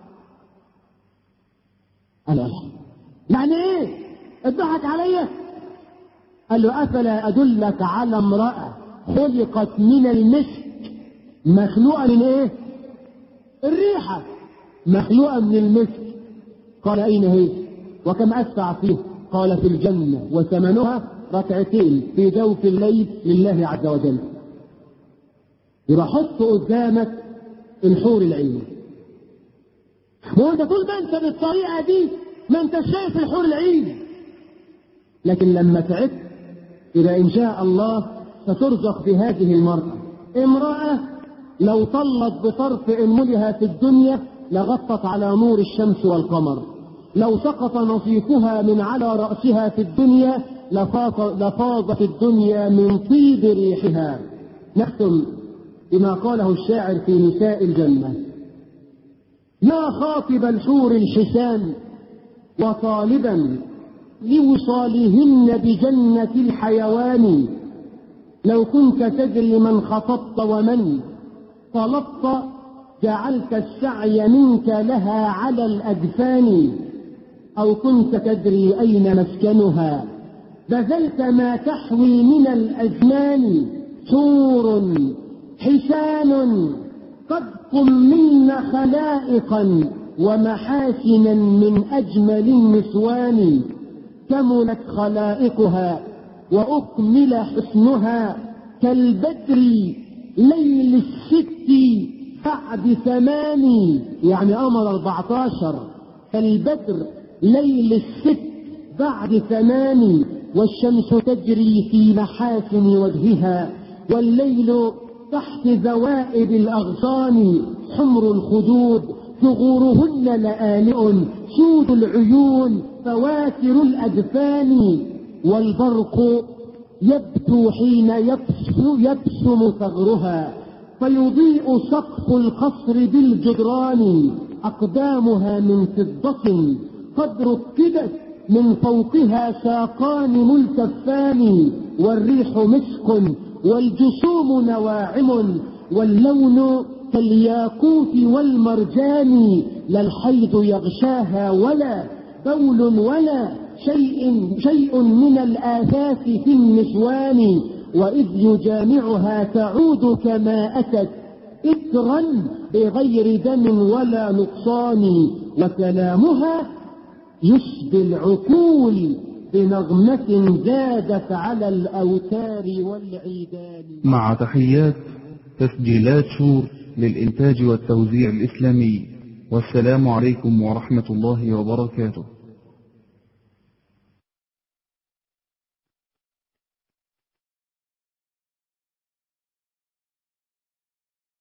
قال يعني ايه؟ اضحك عليا؟ قال له أفلا أدلك على امرأة خلقت من المسك مخلوقة من ايه؟ الريحة، مخلوقة من المسك. قال أين هي؟ وكم أدفع فيه؟ قال في الجنة وثمنها ركعتين في جوف الليل لله عز وجل. يبقى حط قدامك الحور العين، وانت طول ما انت بالطريقة دي ما انت شايف الحور العين. لكن لما تعبت إذا إن شاء الله سترزق بهذه المرأة. امرأة لو طلت بطرف انملها في الدنيا لغطت على نور الشمس والقمر، لو سقط نصيفها من على رأسها في الدنيا لفاض في الدنيا من طيب ريحها. نختم بما قاله الشاعر في نساء الجنة: يا خاطب الحور الحسان وطالبا لوصالهن بجنة الحيوان. لو كنت تدري من خطبت ومن طلبت جعلت السعي منك لها على الأجفان. أو كنت تدري أين مسكنها بذلت ما تحوي من الأزمان. حور حسان قد قمن خلائقا ومحاسنا من أجمل النسوان. كملت خلائقها وأكمل حسنها كالبدر ليل الست بعد ثمان. يعني أمر أربعتاشر كالبدر ليل الست بعد ثمان. والشمس تجري في محاسن وجهها والليل تحت ذوائب الأغصان. حمر الخدود ثغورهن لآلئ سود العيون فواتر الأجفان. والبرق يبدو حين يبسم, يبسم ثغرها فيضيء سقف القصر بالجدران. أقدامها من فضة قد ركبت من فوقها ساقان ملتفان. والريح مسك والجسوم نواعم واللون كالياقوت والمرجان. لا الحيض يغشاها ولا بول ولا شيء, شيء من الآثاث في النسوان. وإذ يجامعها تعود كما أتت إثرا بغير دم ولا نقصان. وكلامها يشبه العقول بنغمة زادت على الأوتار والعيدان. مع تحيات تسجيلات شور للإنتاج والتوزيع الإسلامي. والسلام عليكم ورحمة الله وبركاته.